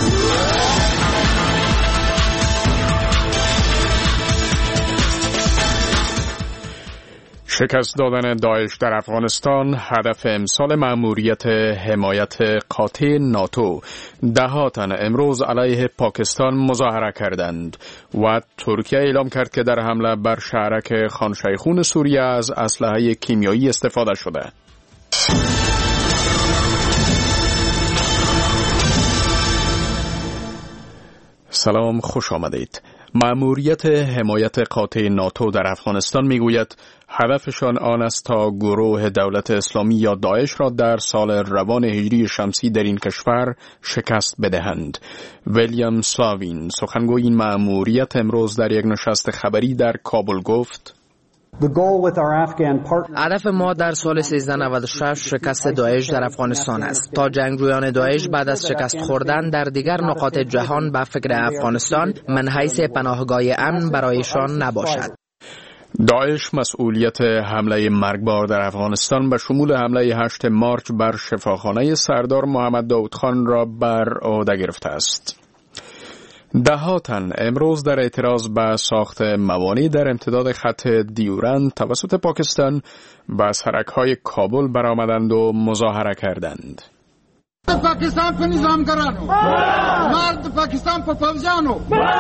شکست دادن داعش در افغانستان هدف امسال مأموریت حمایت قاطع ناتو. دهها تن امروز علیه پاکستان مظاهره کردند و ترکیه اعلام کرد که در حمله بر شهرک خان شیخون سوریه از اسلحه کیمیایی استفاده شده. سلام، خوش آمدید. مأموریت حمایت قاطع ناتو در افغانستان میگوید هدفشان آن است تا گروه دولت اسلامی یا داعش را در سال روان هجری شمسی در این کشور شکست بدهند. ویلیام سلاوین سخنگوی این مأموریت امروز در یک نشست خبری در کابل گفت: هدف ما در سال 1396 شکست داعش در افغانستان است تا جنگجویان داعش بعد از شکست خوردن در دیگر نقاط جهان به فکر افغانستان من حیث پناهگاه امن برایشان نباشد. داعش مسئولیت حمله مرگبار در افغانستان به شمول حمله 8 مارچ بر شفاخانه سردار محمد داود خان را بر عهده گرفته است. دهها تن امروز در اعتراض به ساخت موانع در امتداد خط دیورند توسط پاکستان به سرک‌های کابل برآمدند و مظاهره کردند. پاکستان په نظامګرانو مرد پاکستان په فوجانو.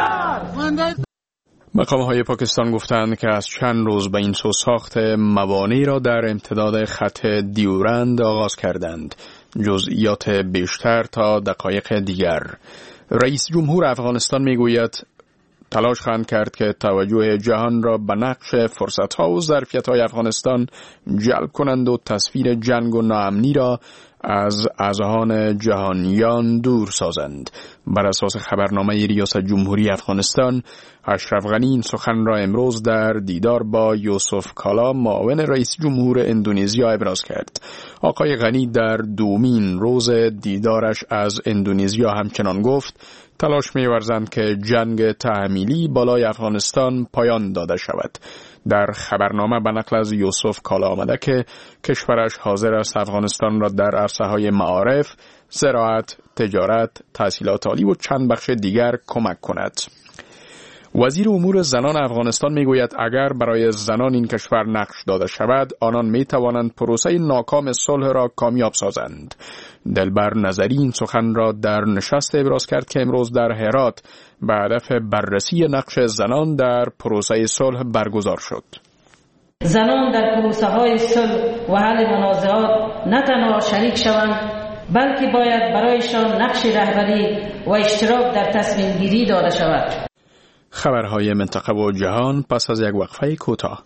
مقام‌های پاکستان گفتند که از چند روز به این سو ساخت موانعی را در امتداد خط دیورند آغاز کردند. جزئیات بیشتر تا دقایق دیگر. رئیس جمهور افغانستان میگوید تلاش خواهند کرد که توجه جهان را به نقش فرصت‌ها و ظرفیت‌های افغانستان جلب کنند و تصویر جنگ و ناامنی را از اذهان جهانیان دور سازند. بر اساس خبرنامه ریاست جمهوری افغانستان، اشرف غنی این سخن را امروز در دیدار با یوسف کالا معاون رئیس جمهور اندونزیا ابراز کرد. آقای غنی در دومین روز دیدارش از اندونزیا همچنان گفت تلاش می‌ورزند که جنگ تحمیلی بالای افغانستان پایان داده شود. در خبرنامه به نقل از یوسف کالا آمده که کشورش حاضر است افغانستان را در عرصه‌های معارف، زراعت، تجارت، تحصیلات عالی و چند بخش دیگر کمک کند. وزیر امور زنان افغانستان میگوید اگر برای زنان این کشور نقش داده شود آنان می توانند پروسه ناکام صلح را کامیاب سازند. دلبر نظری این سخن را در نشست ابراز کرد که امروز در هرات به هدف بررسی نقش زنان در پروسه صلح برگزار شد. زنان در پروسه های صلح و حل منازعات نه تنها شریک شوند بلکه باید برایشان نقش رهبری و اشتراک در تصمیم گیری داده شود. خبرهای منطقه و جهان پس از یک وقفه کوتاه.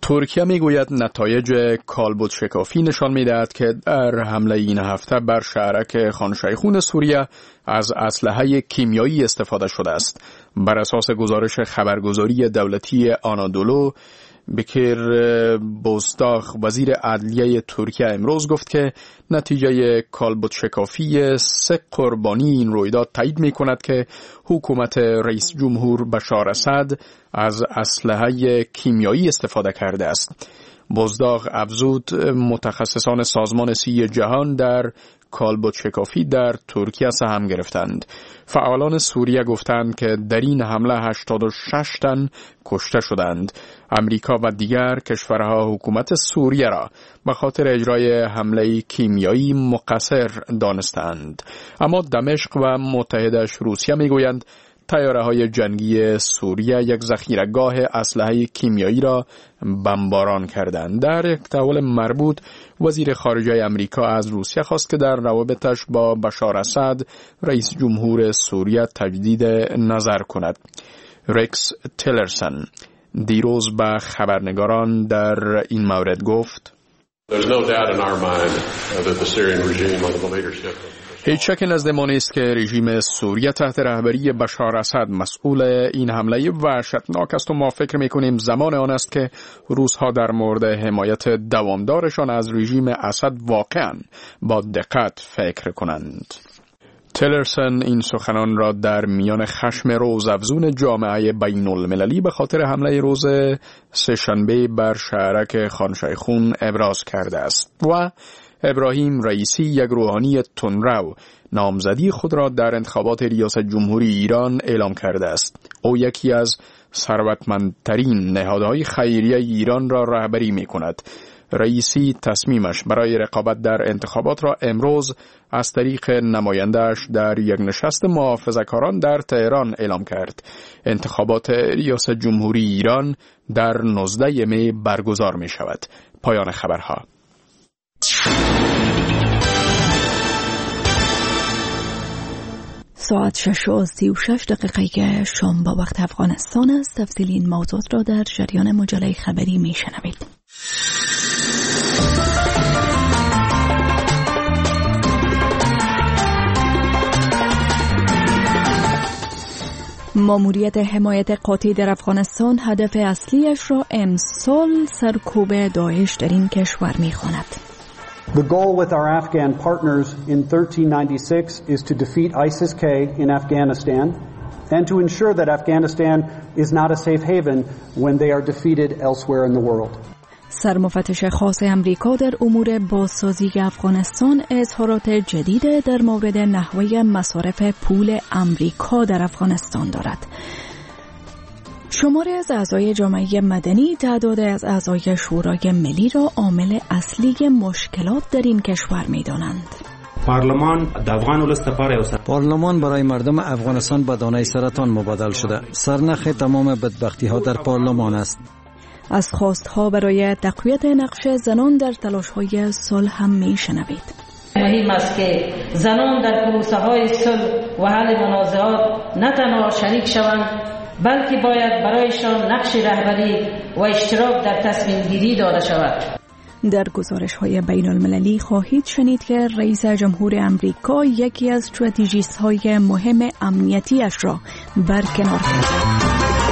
ترکیه میگوید نتایج کالبد شکافی نشان میدهد که در حمله این هفته بر شهرک خان شیخون سوریه از اسلحه کیمیایی استفاده شده است. بر اساس گزارش خبرگزاری دولتی آنادولو، بکر بوزداغ وزیر عدلیه ترکیه امروز گفت که نتیجه کالبد شکافی 3 قربانی این رویداد تایید می کند که حکومت رئیس جمهور بشار اسد از اسلحه کیمیایی استفاده کرده است. بوزداغ افزود متخصصان سازمان صحی جهان در کالبد شکافی در ترکیه سهم گرفتند. فعالان سوریه گفتند که در این حمله 86 تن کشته شدند. امریکا و دیگر کشورها حکومت سوریه را به خاطر اجرای حمله کیمیایی مقصر دانستند. اما دمشق و متحدش روسیه میگویند طیاره‌های جنگی سوریه یک ذخیره‌گاه اسلحه کیمیایی را بمباران کردند. در یک تحول مربوط وزیر خارجه امریکا از روسیه خواست که در روابطش با بشار اسد رئیس جمهور سوریه تجدید نظر کند. رکس تیلرسن دیروز به خبرنگاران در این مورد گفت: هیچ شکی نزد ما نیست که رژیم سوریه تحت رهبری بشار اسد مسئول این حمله وحشتناک است و ما فکر می‌کنیم زمان آن است که روس‌ها در مورد حمایت دوامدارشان از رژیم اسد واقعاً با دقت فکر کنند. تیلرسن این سخنان را در میان خشم روزافزون جامعه بین المللی به خاطر حمله روز سه‌شنبه بر شهرک خان شیخون ابراز کرده است و ابراهیم رئیسی، یک روحانی تندرو، نامزدی خود را در انتخابات ریاست جمهوری ایران اعلام کرده است. او یکی از ثروتمندترین نهادهای خیریه ایران را رهبری می کند. رئیسی تصمیمش برای رقابت در انتخابات را امروز از طریق نماینده‌اش در یک نشست محافظه‌کاران در تهران اعلام کرد. انتخابات ریاست جمهوری ایران در 19 می برگزار می شود. پایان خبرها. ساعت 6:36 شام با وقت افغانستان است. تفصیل این موضوعات را در جریان مجله خبری می شنوید. ماموریت حمایت قاطع در افغانستان هدف اصلیش را امسال سرکوب داعش در این کشور می خواند. The goal with our Afghan partners in 1396 is to defeat ISIS-K in Afghanistan and to ensure that Afghanistan is not a safe haven when they are defeated elsewhere in the world. سرمفتش خاص امریکا در امور بازسازی افغانستان اظهارات جدید در مورد نحوه مصارف پول امریکا در افغانستان دارد. شماری از اعضای جامعه مدنی تعداد از اعضای شورای ملی را عامل اصلی مشکلات در این کشور می‌دانند. پارلمان برای مردم افغانستان به دانه سرطان مبادل شده. سرنخ تمام بدبختی‌ها در پارلمان است. از خواستها برای تقویت نقش زنان در تلاش‌های صلح هم می‌شنوید. مهم است که زنان در پروسه‌های صلح و حل منازعات نه تنها شریک شوند بلکه باید برایشان نقش رهبری و اشتراک در تصمیم گیری داده شود. در گزارش‌های بین المللی خواهید شنید که رئیس جمهور امریکا یکی از استراتژیست‌های مهم امنیتیش را برکنار کرد.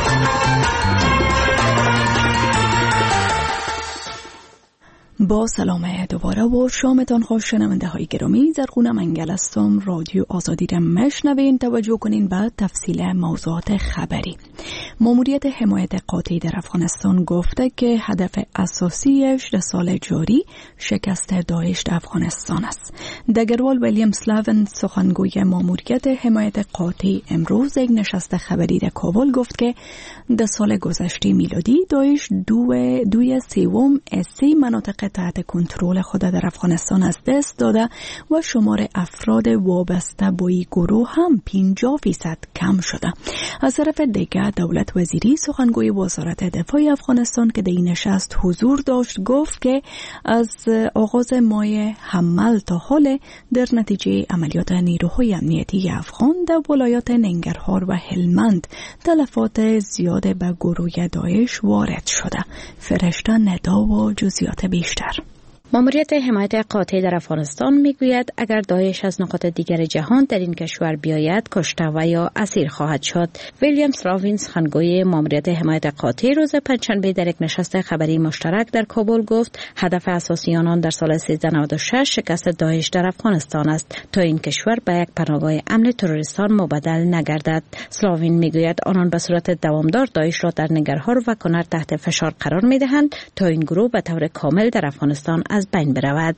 با سلام دوباره و شامتان خوش شنونده های گرامی. زرغونه منگل هستم. رادیو آزادی را مشنوین. توجه کنین به تفصیل موضوعات خبری. ماموریت حمایت قاطع در افغانستان گفته که هدف اساسیش در سال جاری شکست داعش در افغانستان است. دگروال ویلیام سلاون سخنگوی ماموریت حمایت قاطع امروز یک نشست خبری در کابل گفت که در سال گذشته میلادی داعش 2/3 از 30 مناطق تحت کنترل خود در افغانستان از دست داده و شمار افراد وابسته با این گروه هم 50% کم شده. از طرف دیگر دولت وزیری سخنگوی وزارت دفاع افغانستان که در این نشست حضور داشت گفت که از آغاز ماه حمل تا حال در نتیجه عملیات نیروهای امنیتی افغان در ولایات ننگرهار و هلمند تلفات زیاد به گروه داعش وارد شده. فرشته ندا و جزئیات بیشتر. ماموریت حمایت قاطع در افغانستان میگوید اگر داعش از نقاط دیگر جهان در این کشور بیاید کشته و یا اسیر خواهد شد. ویلیام سراوین سخنگوی ماموریت حمایت قاطع روز پنجشنبه در یک نشست خبری مشترک در کابل گفت هدف اساسی آنان در سال 1396 شکست داعش در افغانستان است تا این کشور به یک پناهگاه امن تروریستان مبدل نگردد. سراوین میگوید آنان به صورت دوامدار داعش را در ننگرهار و کنر تحت فشار قرار میدهند تا این گروه به طور کامل در افغانستان از بین برود.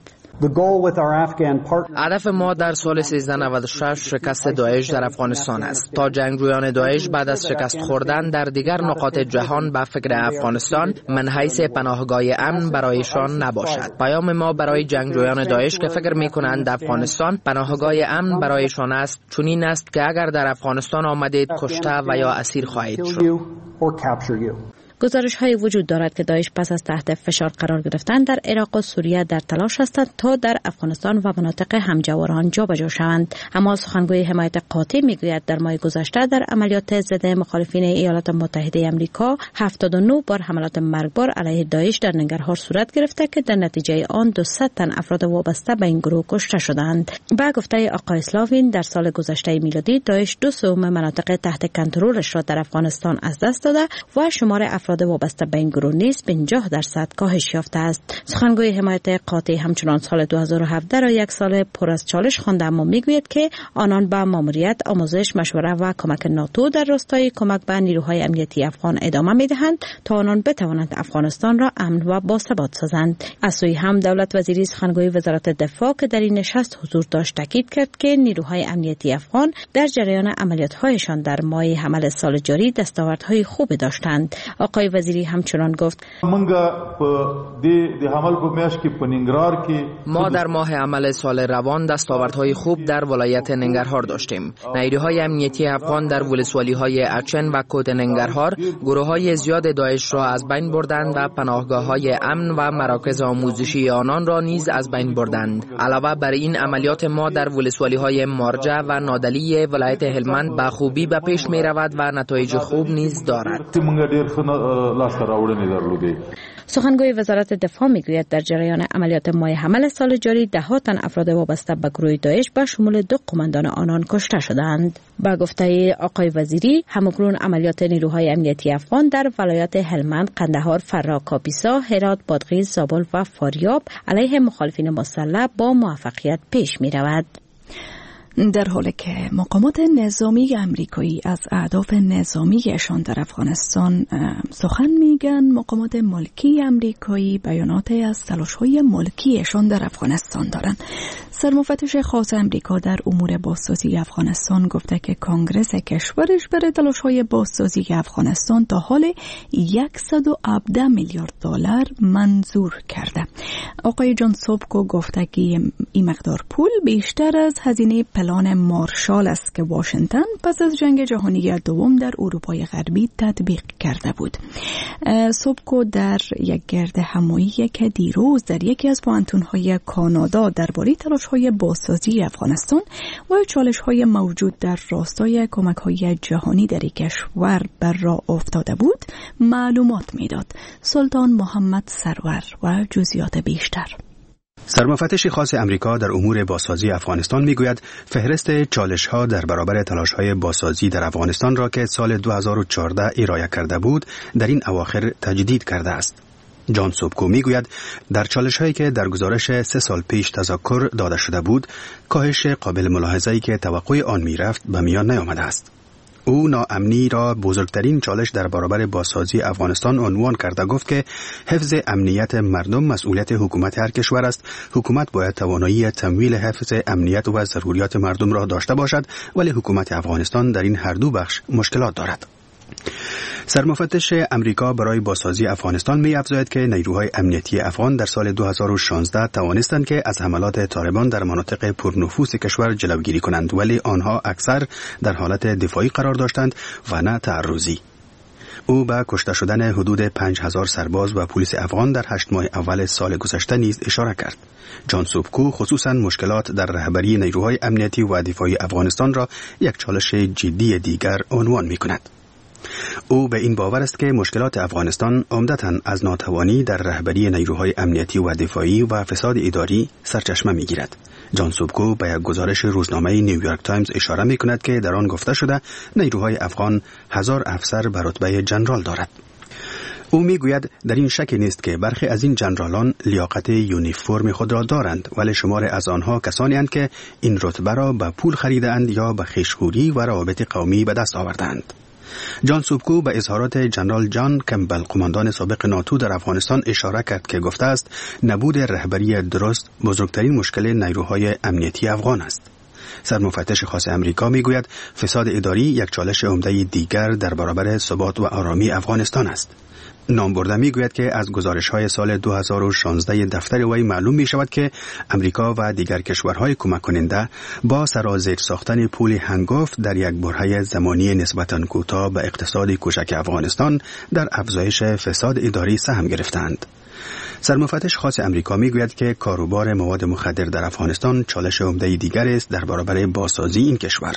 هدف ما در سال 1396 شکست داعش در افغانستان است تا جنگجویان داعش بعد از شکست خوردن در دیگر نقاط جهان به فکر افغانستان من حیث پناهگاه امن برایشان نباشد. پیام ما برای جنگجویان داعش که فکر می‌کنند افغانستان پناهگاه امن برایشان است چنین است که اگر در افغانستان آمدید کشته و یا اسیر خواهید شد. گزارش های وجود دارد که داعش پس از تحت فشار قرار گرفتن در عراق و سوریه در تلاش هستند تا در افغانستان و مناطق همجواران جابجا شوند. اما سخنگوی حمایت قاطع میگوید در ماه گذشته در عملیات ضد مخالفین ایالات متحده آمریکا 79 بار حملات مرگبار علیه داعش در ننگرهار صورت گرفته که در نتیجه آن 200 تن افراد وابسته به این گروه کشته شدند. با گفته آقای سلاوین در سال گذشته میلادی داعش 2/3 مناطق تحت کنترلش را در افغانستان از دست داده و شمار افراد وابسته به این گروه نیز 50% کاهش یافته است. سخنگوی حمایت قاطع همچنان سال 2017 را یک سال پر از چالش خوانده اما میگوید که آنان با ماموریت، آموزش، مشوره و کمک ناتو در راستای کمک به نیروهای امنیتی افغان ادامه میدهند تا آنان بتوانند افغانستان را امن و باثبات سازند. از سوی هم دولت وزیری سخنگوی وزارت دفاع که در این نشست حضور داشت تاکید کرد که نیروهای امنیتی افغان در جریان عملیات‌هایشان در ماه حمل سال جاری دستاوردهای خوبی داشتند. آقای وزیری همچنان گفت ما در ماه عمل سال روان دستاوردهای خوب در ولایت ننگرهار داشتیم. نیروهای امنیتی افغان در ولسوالی‌های اچن و کوت ننگرهار گروه‌های زیاد داعش را از بین بردند و پناهگاه‌های امن و مراکز آموزشی آنان را نیز از بین بردند. علاوه بر این عملیات ما در ولسوالی‌های مارجه و نادلی ولایت هلمند به خوبی به پیش می‌رود و نتایج خوب نیز دارد. سخنگوی وزارت دفاع میگوید در جریان عملیات ماه حمل سال جاری 10 تن افراد وابسته به گروه داعش به شمول 2 قماندان آنان کشته شدند. با گفته آقای وزیری همکنون عملیات نیروهای امنیتی افغان در ولایات هلمند، قندهار، فرا، کاپیسا، هرات، بادغیس، زابل و فاریاب علیه مخالفین مسلح با موفقیت پیش می رود. در حالی که مقامات نظامی امریکایی از اهداف نظامیشان در افغانستان سخن میگن، مقامات ملکی امریکایی بیاناتی از تلاش‌های ملکیشان در افغانستان دارند. سرمفتش خاص امریکا در امور بازسازی افغانستان گفته که کانگرس کشورش برای تلاش‌های بازسازی افغانستان تا حال 117 میلیارد دلار منظور کرده. آقای جان سوبکو گفته که این مقدار پول بیشتر از هزینه پلان مارشال است که واشنگتن پس از جنگ جهانی دوم در اروپای غربی تطبیق کرده بود. سوبکو در یک گرد همایی که دیروز در یکی از پوهنتون‌های کانادا درباره تلاش‌های بازسازی افغانستان و چالش‌های موجود در راستای کمک‌های جهانی در کشور بر راه افتاده بود معلومات میداد. سلطان محمد سرور و جزئیات بیشتر. سرمفتش خاص امریکا در امور بازسازی افغانستان میگوید فهرست چالش‌ها در برابر تلاش‌های بازسازی در افغانستان را که سال 2014 ارائه کرده بود در این اواخر تجدید کرده است. جان سوبکو میگوید در چالش‌هایی که در گزارش 3 سال پیش تذکر داده شده بود کاهش قابل ملاحظه‌ای که توقع آن میرفت به میان نیامده است. او ناامنی را بزرگترین چالش در برابر بازسازی افغانستان عنوان کرده گفت که حفظ امنیت مردم مسئولیت حکومت هر کشور است. حکومت باید توانایی تمویل حفظ امنیت و ضروریات مردم را داشته باشد، ولی حکومت افغانستان در این هر دو بخش مشکلات دارد. سرمفتش امریکا برای بازسازی افغانستان می‌افزاید که نیروهای امنیتی افغان در سال 2016 توانستند که از حملات طالبان در مناطق پرنفوذ کشور جلوگیری کنند، ولی آنها اکثر در حالت دفاعی قرار داشتند و نه تعرضی. او به کشته شدن حدود 5000 سرباز و پلیس افغان در 8 ماه اول سال گذشته نیز اشاره کرد. جان سوبکو خصوصا مشکلات در رهبری نیروهای امنیتی و دفاعی افغانستان را یک چالش جدی دیگر عنوان می‌کند. او به این باور است که مشکلات افغانستان عمدتاً از ناتوانی در رهبری نیروهای امنیتی و دفاعی و فساد اداری سرچشمه می‌گیرد. جان سوبکو به یک گزارش روزنامه نیویورک تایمز اشاره می‌کند که در آن گفته شده نیروهای افغان 1000 افسر به رتبه ژنرال دارد. او میگوید در این شک نیست که برخی از این ژنرالان لیاقت یونیفرم خود را دارند، ولی شمار از آنها کسانی اند که این رتبه را به پول خریدند یا به خویشخوری و روابط قومی به دست آوردند. جان سوبکو به اظهارات جنرال جان کمبل قماندان سابق ناتو در افغانستان اشاره کرد که گفته است نبود رهبری درست بزرگترین مشکل نیروهای امنیتی افغان است. سرمفتش خاص امریکا میگوید فساد اداری یک چالش عمده دیگر در برابر ثبات و آرامی افغانستان است. نامبرده میگوید که از گزارش‌های سال 2016 دفتر وی معلوم می‌شود که امریکا و دیگر کشورهای کمک کننده با سرازیر ساختن پول هنگفت در یک برهه زمانی نسبتاً کوتاه به اقتصاد کوچک افغانستان در افزایش فساد اداری سهم گرفتند. سرمفتش خاص امریکا میگوید که کاروبار مواد مخدر در افغانستان چالش عمده دیگر است در برابر بازسازی این کشور.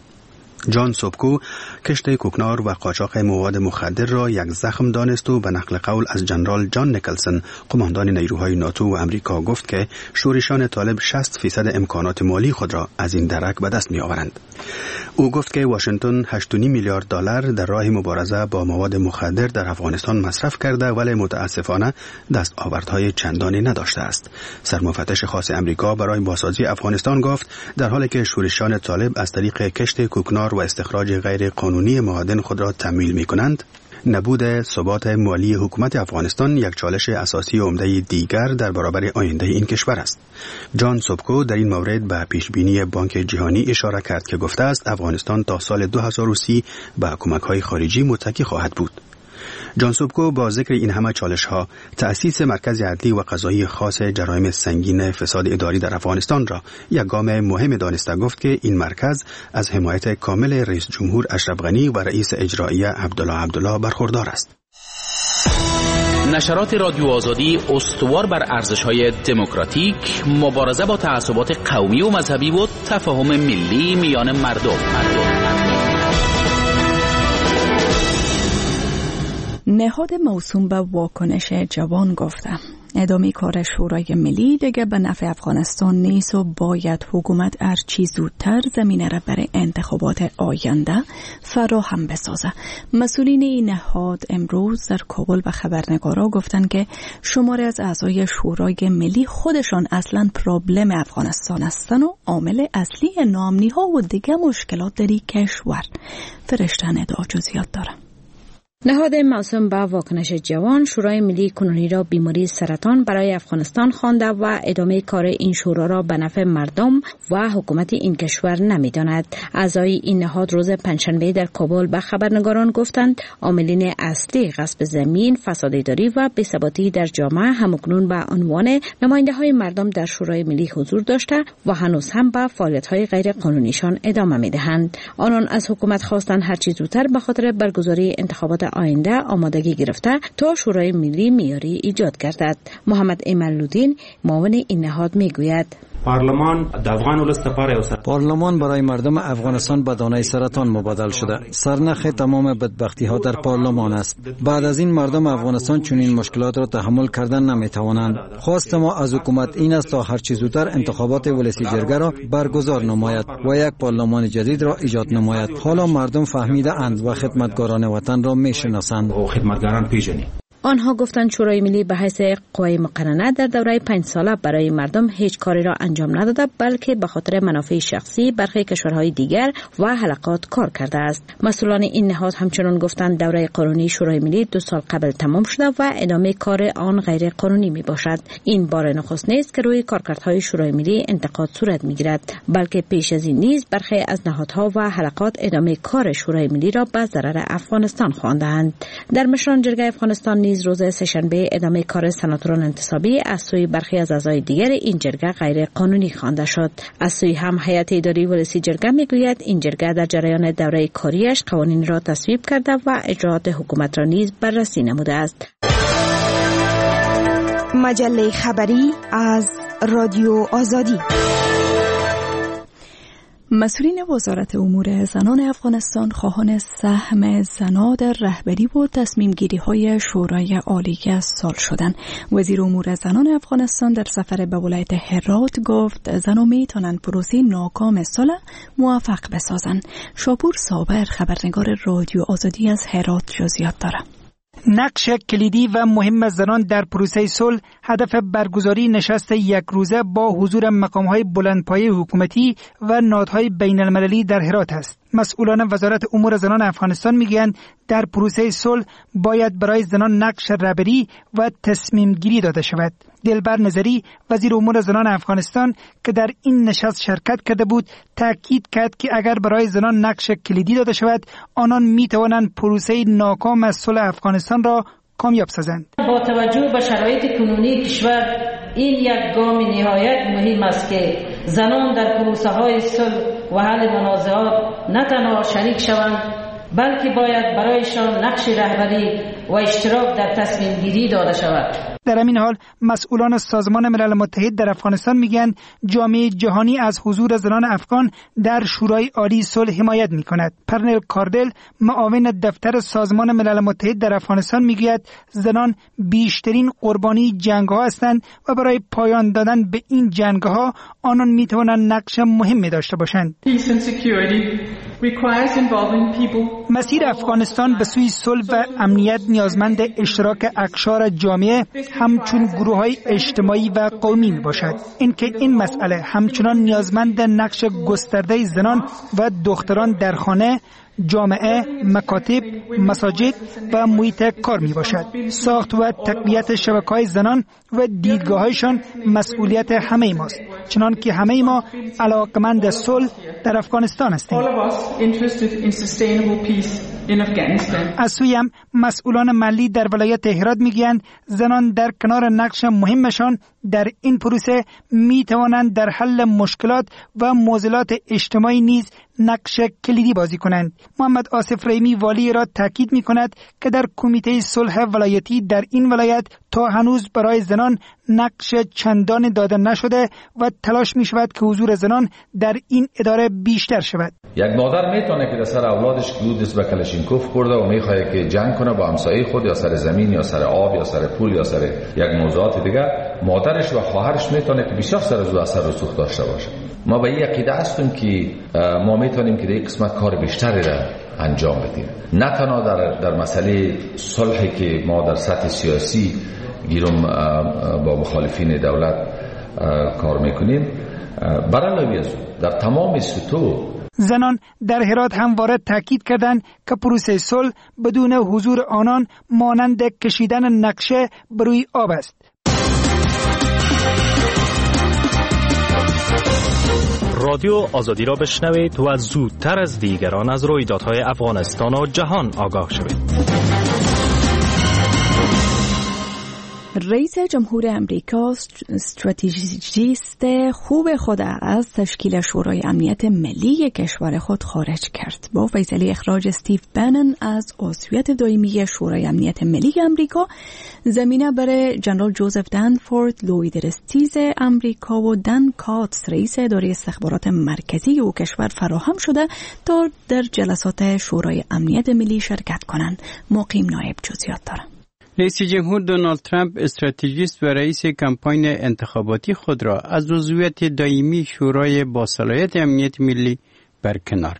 جان سوبکو کشت کوکنار و قاچاق مواد مخدر را یک زخم دانست و به نقل قول از جنرال جان نیکلسن قماندان نیروهای ناتو و امریکا گفت که شورشیان طالب 60% امکانات مالی خود را از این درک به دست می آورند. او گفت که واشنگتن 8.5 میلیارد دلار در راه مبارزه با مواد مخدر در افغانستان مصرف کرده، ولی متاسفانه دستاوردهای چندانی نداشته است. سرمفتش خاص امریکا برای بازسازی افغانستان گفت در حالی که شورشیان طالب از طریق کشت کوکنار و استخراج غیر قانونی معادن خود را تمویل می کنند، نبود ثبات مالی حکومت افغانستان یک چالش اساسی عمده دیگر در برابر آینده این کشور است. جان سوبکو در این مورد به پیشبینی بانک جهانی اشاره کرد که گفته است افغانستان تا سال 2030 به کمک‌های خارجی متکی خواهد بود. جان سوبکو با ذکر این همه چالش‌ها تأسیس مرکز عدلی و قضایی خاص جرایم سنگین فساد اداری در افغانستان را یک گام مهم دانسته گفت که این مرکز از حمایت کامل رئیس جمهور اشرف غنی و رئیس اجرایی عبدالله برخوردار است. نشرات رادیو آزادی استوار بر ارزش‌های دموکراتیک، مبارزه با تعصبات قومی و مذهبی و تفاهم ملی میان مردم. نهاد موسوم به واکنش جوان گفته ادامه کار شورای ملی دیگه به نفع افغانستان نیست و باید حکومت هرچی زودتر زمینه را برای انتخابات آینده فراهم بسازه. مسئولین این نهاد امروز در کابل به خبرنگارا گفتن که شماری از اعضای شورای ملی خودشان اصلا پرابلم افغانستان هستن و عامل اصلی ناامنی ها و دیگه مشکلات در کشور. فرشته ندا جزئیات داره. نهاد موسوم به واکنش جوان شورای ملی کنونی را بیماری سرطان برای افغانستان خوانده و ادامه کار این شورا را به نفع مردم و حکومت این کشور نمی‌داند. اعضای این نهاد روز پنجشنبه در کابل به خبرنگاران گفتند عاملین اصلی غصب زمین، فساد اداری و بی‌ثباتی در جامعه همکنون به عنوان نماینده‌های مردم در شورای ملی حضور داشته و هنوز هم به فعالیت‌های غیر قانونیشان ادامه می‌دهند. آنان از حکومت خواستند هر چه زودتر به خاطر برگزاری انتخابات آینده آمادگی گرفته تا شورای ملی معیاری ایجاد گردد. محمد ایمان‌الدین معاون این نهاد میگوید پارلمان برای مردم افغانستان به دانه سرطان مبادل شده. سرنخ تمام بدبختی ها در پارلمان است. بعد از این مردم افغانستان چنین مشکلات را تحمل کردن نمیتوانند. خواست ما از حکومت این است تا هر چه زودتر انتخابات ولسی جرگه را برگزار نماید و یک پارلمان جدید را ایجاد نماید. حالا مردم فهمیده اند و خدمتگاران وطن را میشناسند. آنها گفتند شورای ملی به حیث قوه مقننه در دوره 5 ساله برای مردم هیچ کاری را انجام نداده، بلکه به خاطر منافع شخصی برخی کشورهای دیگر و حلقات کار کرده است. مسئولان این نهاد همچنان گفتند دوره قانونی شورای ملی 2 سال قبل تمام شده و ادامه کار آن غیر قانونی می باشد. این بار نخست نیست که روی کارکردهای شورای ملی انتقاد صورت می گیرد، بلکه پیش از این نیز برخی از نهادها و حلقات ادامه کار شورای ملی را به ضرر افغانستان خواندند. در مشران جرگه افغانستان نیز روز سه‌شنبه ادامه کار سناتوران انتصابی از سوی برخی از اعضای دیگر این جرگه غیر قانونی خوانده شد. از سوی هم هیئت اداری ولسی جرگه میگوید این جرگه در جریان دوره کاریش قوانین را تصویب کرده و اجراءات حکومت را نیز بررسی نموده است. مجله خبری از رادیو آزادی. مسئولین وزارت امور زنان افغانستان خواهان سهم زنان در رهبری و تصمیم گیری های شورای عالی سال شدند. وزیر امور زنان افغانستان در سفر به ولایت هرات گفت زنان می توانند پروسه ناکام سال موفق بسازند. شاپور صابر خبرنگار رادیو آزادی از هرات جزئیات دارد. نقش کلیدی و مهم زنان در پروسه صلح هدف برگزاری نشست یک روزه با حضور مقام‌های بلندپایه حکومتی و نهادهای بین‌المللی در هرات است. مسئولان وزارت امور زنان افغانستان میگویند در پروسه صلح باید برای زنان نقش رهبری و تصمیم گیری داده شود. دلبر نظری وزیر امور زنان افغانستان که در این نشست شرکت کرده بود تاکید کرد که اگر برای زنان نقش کلیدی داده شود آنان می توانند پروسه ناکام از صلح افغانستان را کامیاب سازند. با توجه به شرایط کنونی کشور این یک گام نهایت مهم است که زنان در پروسه های صلح و حل منازعات نه تنها شریک شوند بلکه باید برایشان نقش رهبری و اشتراک در تصمیم گیری داده شود. در همین حال مسئولان سازمان ملل متحد در افغانستان میگن جامعه جهانی از حضور زنان افغان در شورای عالی صلح حمایت میکند. پرنل کاردل معاون دفتر سازمان ملل متحد در افغانستان میگوید زنان بیشترین قربانی جنگ‌ها هستند و برای پایان دادن به این جنگ‌ها آنان میتوانند نقش مهمی داشته باشند. مسیر افغانستان به سوی صلح و امنیت نیازمند اشتراک اقشار جامعه همچون گروه‌های اجتماعی و قومی میباشد. اینکه این مسئله همچنان نیازمند نقش گسترده زنان و دختران در خانه، جامعه، مکاتب، مساجد و محیط کار می باشد. ساخت و تقویت شبکه‌های زنان و دیدگاه‌هایشان مسئولیت همه ماست، چنان که همه ما علاقمند صلح در افغانستان هستیم. از سوی هم مسئولان محلی در ولایت هرات میگویند زنان در کنار نقش مهمشان در این پروسه می توانند در حل مشکلات و معضلات اجتماعی نیز نقش کلیدی بازی کنند. محمد آصف رحیمی والی را تاکید می کند که در کمیته صلح ولایتی در این ولایت تا هنوز برای زنان نقش چندان داده نشده و تلاش می شود که حضور زنان در این اداره بیشتر شود. یک مادر میتونه که در سر اولادش دست به کلاشینکوف برده و میخواد که جنگ کنه با همسایه خود یا سر زمین یا سر آب یا سر پول یا سر یک موضوعات دیگر، مادرش و خواهرش میتونه که بسیار سر و اثر رسوخ داشته باشه. ما به این عقیده هستیم که ما میتونیم که در این قسمت کار بیشتری را انجام بدیم، نه تنها در مسئله صلحی که ما در سطح سیاسی گیرم با مخالفین دولت کار میکنیم، برعلاوه از در تمام سطوح زنان در هرات همواره تاکید کردند که پروسه صلح بدون حضور آنان مانند کشیدن نقشه بر روی آب است. رادیو آزادی را بشنوید و زودتر از دیگران از رویدادهای افغانستان و جهان آگاه شوید. رئیس جمهور امریکا استراتژیست خوب خود از تشکیل شورای امنیت ملی کشور خود خارج کرد. با فیصله اخراج استیو بنن از عضویت دائمی شورای امنیت ملی امریکا، زمینه برای جنرال جوزف دنفورد، لوید رستیز امریکا و دن کاتس رئیس اداره استخبارات مرکزی او کشور فراهم شده تا در جلسات شورای امنیت ملی شرکت کنند. مقیم نایب جزئیات دارد. رئیس جمهور دونالد ترامپ استراتژیست و رئیس کمپاین انتخاباتی خود را از عضویت دائمی شورای با صلاحیت امنیت ملی برکنار کرد.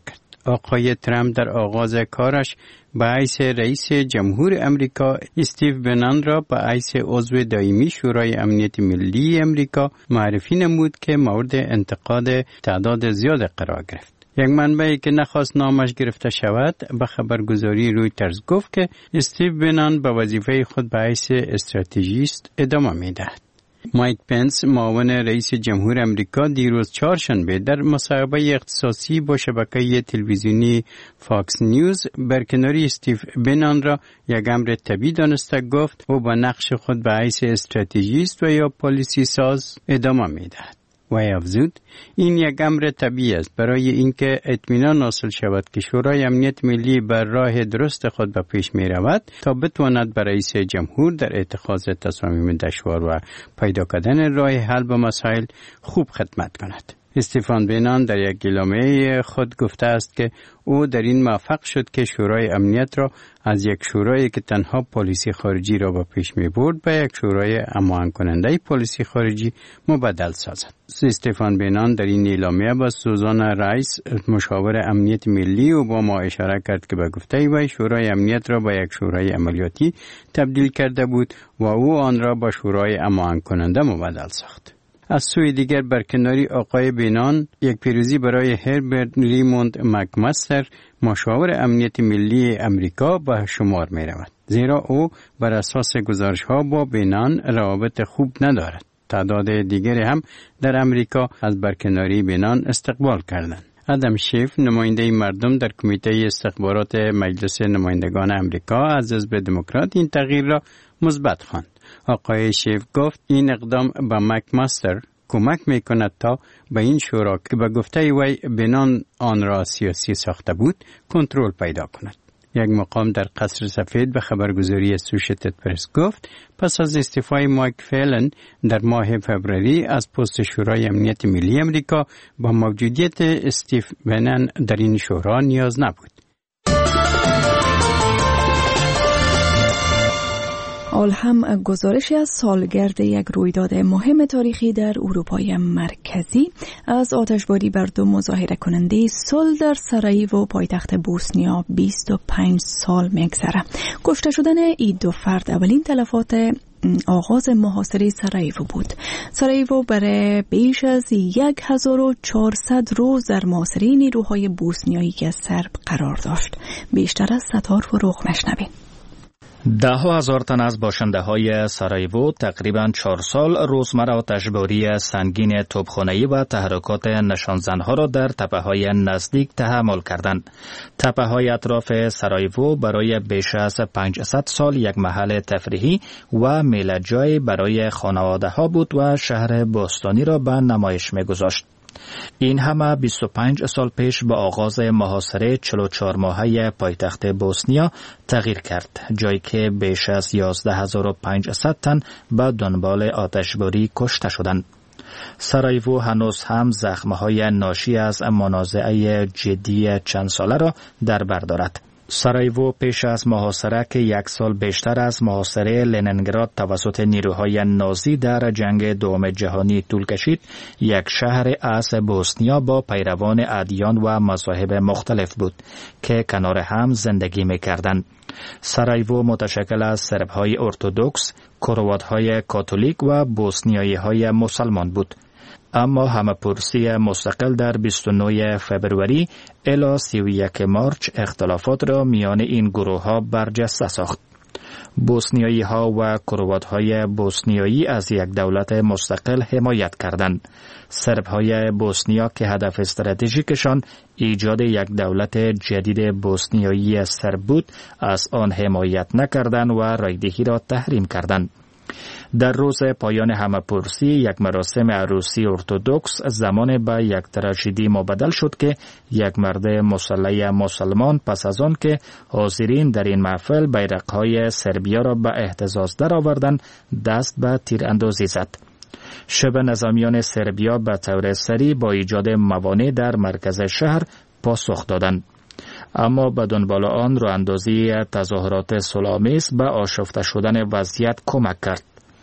آقای ترامپ در آغاز کارش به حیث رئیس جمهور امریکا استیو بنان را به حیث عضو دائمی شورای امنیت ملی امریکا معرفی نمود که مورد انتقاد تعداد زیاد قرار گرفت. یک منبعی که نخواست نامش گرفته شود به خبرگزاری رویترز گفت که استیو بنان به وظیفه خود به حیث استراتژیست ادامه می‌دهد. مایک پنس معاون رئیس جمهور امریکا دیروز چهارشنبه در مصاحبه اختصاصی با شبکه تلویزیونی فاکس نیوز برکناری استیو بنان را یک امر طبیعی دانسته گفت و با نقش خود به حیث استراتژیست و یا پالیسی ساز ادامه می‌دهد. و افزود این یک امر طبیعی است برای اینکه اطمینان حاصل شود که شورای امنیت ملی بر راه درست خود به پیش می رود تا بتواند بر رئیس جمهور در اتخاذ تصامیم دشوار و پیدا کردن راه حل به مسائل خوب خدمت کند. استیفان بنان در یک اعلامیه خود گفته است که او در این موفق شد که شورای امنیت را از یک شورایی که تنها پالیسی خارجی را به پیش می برد به یک شورای هماهنگ کننده پالیسی خارجی مبدل سازد. استیفان بنان در این اعلامیه با سوزان رایس مشاور امنیت ملی و با ما اشاره کرد که به گفته وی شورای امنیت را به یک شورای عملیاتی تبدیل کرده بود و او آن را به شورای هماهنگ کننده مبدل ساخت. از سوی دیگر برکناری آقای بنان یک پیروزی برای هربرت ریموند مکمستر مشاور امنیت ملی امریکا به شمار می رود. زیرا او بر اساس گزارش ها با بنان روابط خوب ندارد. تعداد دیگری هم در امریکا از برکناری بنان استقبال کردند. ادم شیف نماینده مردم در کمیته استخبارات مجلس نمایندگان امریکا از حزب دموکرات این تغییر را مثبت خواند. آقای شیف گفت این اقدام به مکمستر کمک میکند تا به این شورا که به گفته وی بنان آن را سیاسی ساخته بود کنترل پیدا کند. یک مقام در قصر سفید به خبرگزاری اسوشیتد پرس گفت پس از استعفای مایک فیلن در ماه فوریه از پست شورای امنیت ملی امریکا با موجودیت استیو بنان در این شورا نیاز نبود. حال هم گزارشی از سالگرد یک رویداد مهم تاریخی در اروپای مرکزی از آتشباری بر دو مظاهره کننده صلح در سارایوو پایتخت بوسنیا 25 سال میگذره. کشته شدن این دو فرد اولین تلفات آغاز محاصره سارایوو بود. سارایوو برای بیش از 1400 روز در محاصره نیروهای بوسنیایی که سرب قرار داشت. بیشتر از ستار فروغ مشنویم. 10,000 تن از باشنده های سارایوو تقریباً 4 سال روزمره آتشباری سنگین توپخانه‌ای و تحرکات نشانزنها را در تپه‌های نزدیک تحمل کردند. تپه‌های اطراف سارایوو برای بیش از 500 سال یک محل تفریحی و میله‌جای برای خانواده‌ها بود و شهر باستانی را به نمایش می‌گذاشت. این همه 25 سال پیش با آغاز محاصره 44 ماهه پایتخت بوسنیا تغییر کرد، جایی که بیش از 11,500 تن به دنبال آتشباری کشته شدند. سارایوو هنوز هم زخمهای ناشی از منازعه جدی چند ساله را در بر دارد. سارایوو پیش از محاصره که 1 سال بیشتر از محاصره لنینگراد توسط نیروهای نازی در جنگ دوم جهانی طول کشید، یک شهر از بوسنیا با پیروان ادیان و مذاهب مختلف بود که کنار هم زندگی می‌کردند. سارایوو متشکل از سرب‌های ارتدوکس، کروات‌های کاتولیک و بوسنیایی‌های مسلمان بود. اما همه‌پرسی مستقل در 29 فبروری الی 31 مارچ اختلافات را میان این گروه‌ها برجسته ساخت. بوسنیایی‌ها و کروات‌های بوسنیایی از یک دولت مستقل حمایت کردند. سرب‌های بوسنیا که هدف استراتژیکشان ایجاد یک دولت جدید بوسنیایی سرب بود، از آن حمایت نکردند و رایدهی را تحریم کردند. در روز پایان همه‌پرسی یک مراسم عروسی ارتدوکس زمان به یک تراژدی مبدل شد که یک مرد مسلح مسلمان پس از آن که حاضرین در این محفل بیرق‌های سربیا را به اهتزاز درآوردند دست به تیراندازی زد. شبه نظامیان سربیا به طور سریع با ایجاد موانع در مرکز شهر پاسخ دادند. اما به دنبال آن راه‌اندازی تظاهرات صلح‌آمیز به آشفته شدن وضعیت کمک کرد.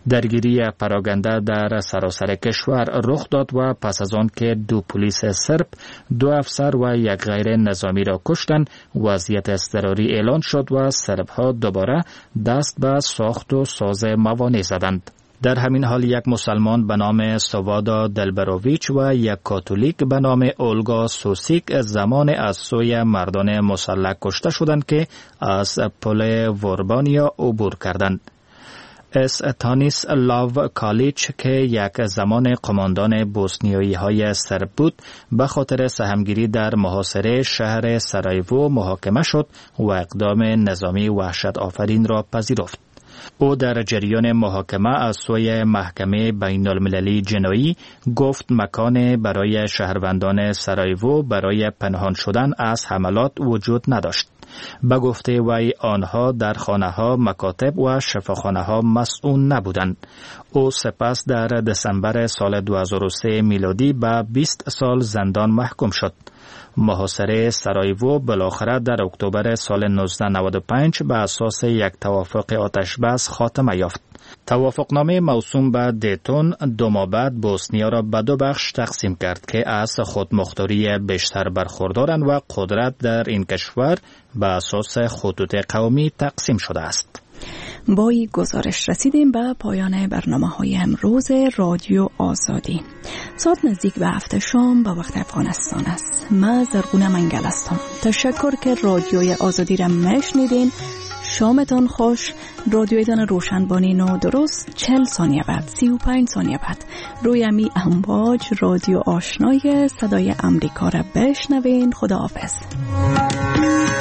درگیری پراگنده در سراسر کشور رخ داد و پس از آن که 2 پلیس سرب، 2 افسر و 1 غیر نظامی را کشتند، وضعیت اضطراری اعلان شد و سرب‌ها دوباره دست به ساخت و ساز موانع زدند. در همین حال 1 مسلمان به نام سوادا دلبروویچ و 1 کاتولیک به نام اولگا سوسیک زمان از سوی مردان مسلح کشته شدند که از پل وربانیا عبور کردند. استانیس لاو کالیچ که 1 زمان قماندان بوسنیایی های سرب بود، به خاطر سهمگیری در محاصره شهر سرایوو محاکمه شد و اقدام نظامی وحشت آفرین را پذیرفت. او در جریان محاکمه از سوی محکمه بین المللی جنایی گفت مکان برای شهروندان سرایوو برای پنهان شدن از حملات وجود نداشت. به گفته وی آنها در خانه‌ها، مکاتب و شفاخانه‌ها مسئول نبودند. او سپس در دسامبر سال 2003 میلادی به 20 سال زندان محکوم شد. محاصره سرایوو بالاخره در اکتبر سال 1995 به اساس 1 توافق آتشبس خاتمه یافت. توافقنامه موسوم به دیتون 2 ماه بعد بوسنیا را به 2 بخش تقسیم کرد که از خودمختاری بیشتر برخوردارند و قدرت در این کشور به اساس خطوط قومی تقسیم شده است. با این گزارش رسیدیم به پایان برنامه‌های امروز رادیو آزادی. ساعت نزدیک به 7 شام به وقت افغانستان است. من زرغونه منگل هستم. تشکر که رادیوی آزادی را میشنیدین. شامتان خوش. رادیویتان روشن بانین و درست 40 ثانیه بعد 35 ثانیه بعد روی امی امواج رادیو آشنای صدای امریکا را بشنوین. خداحافظ.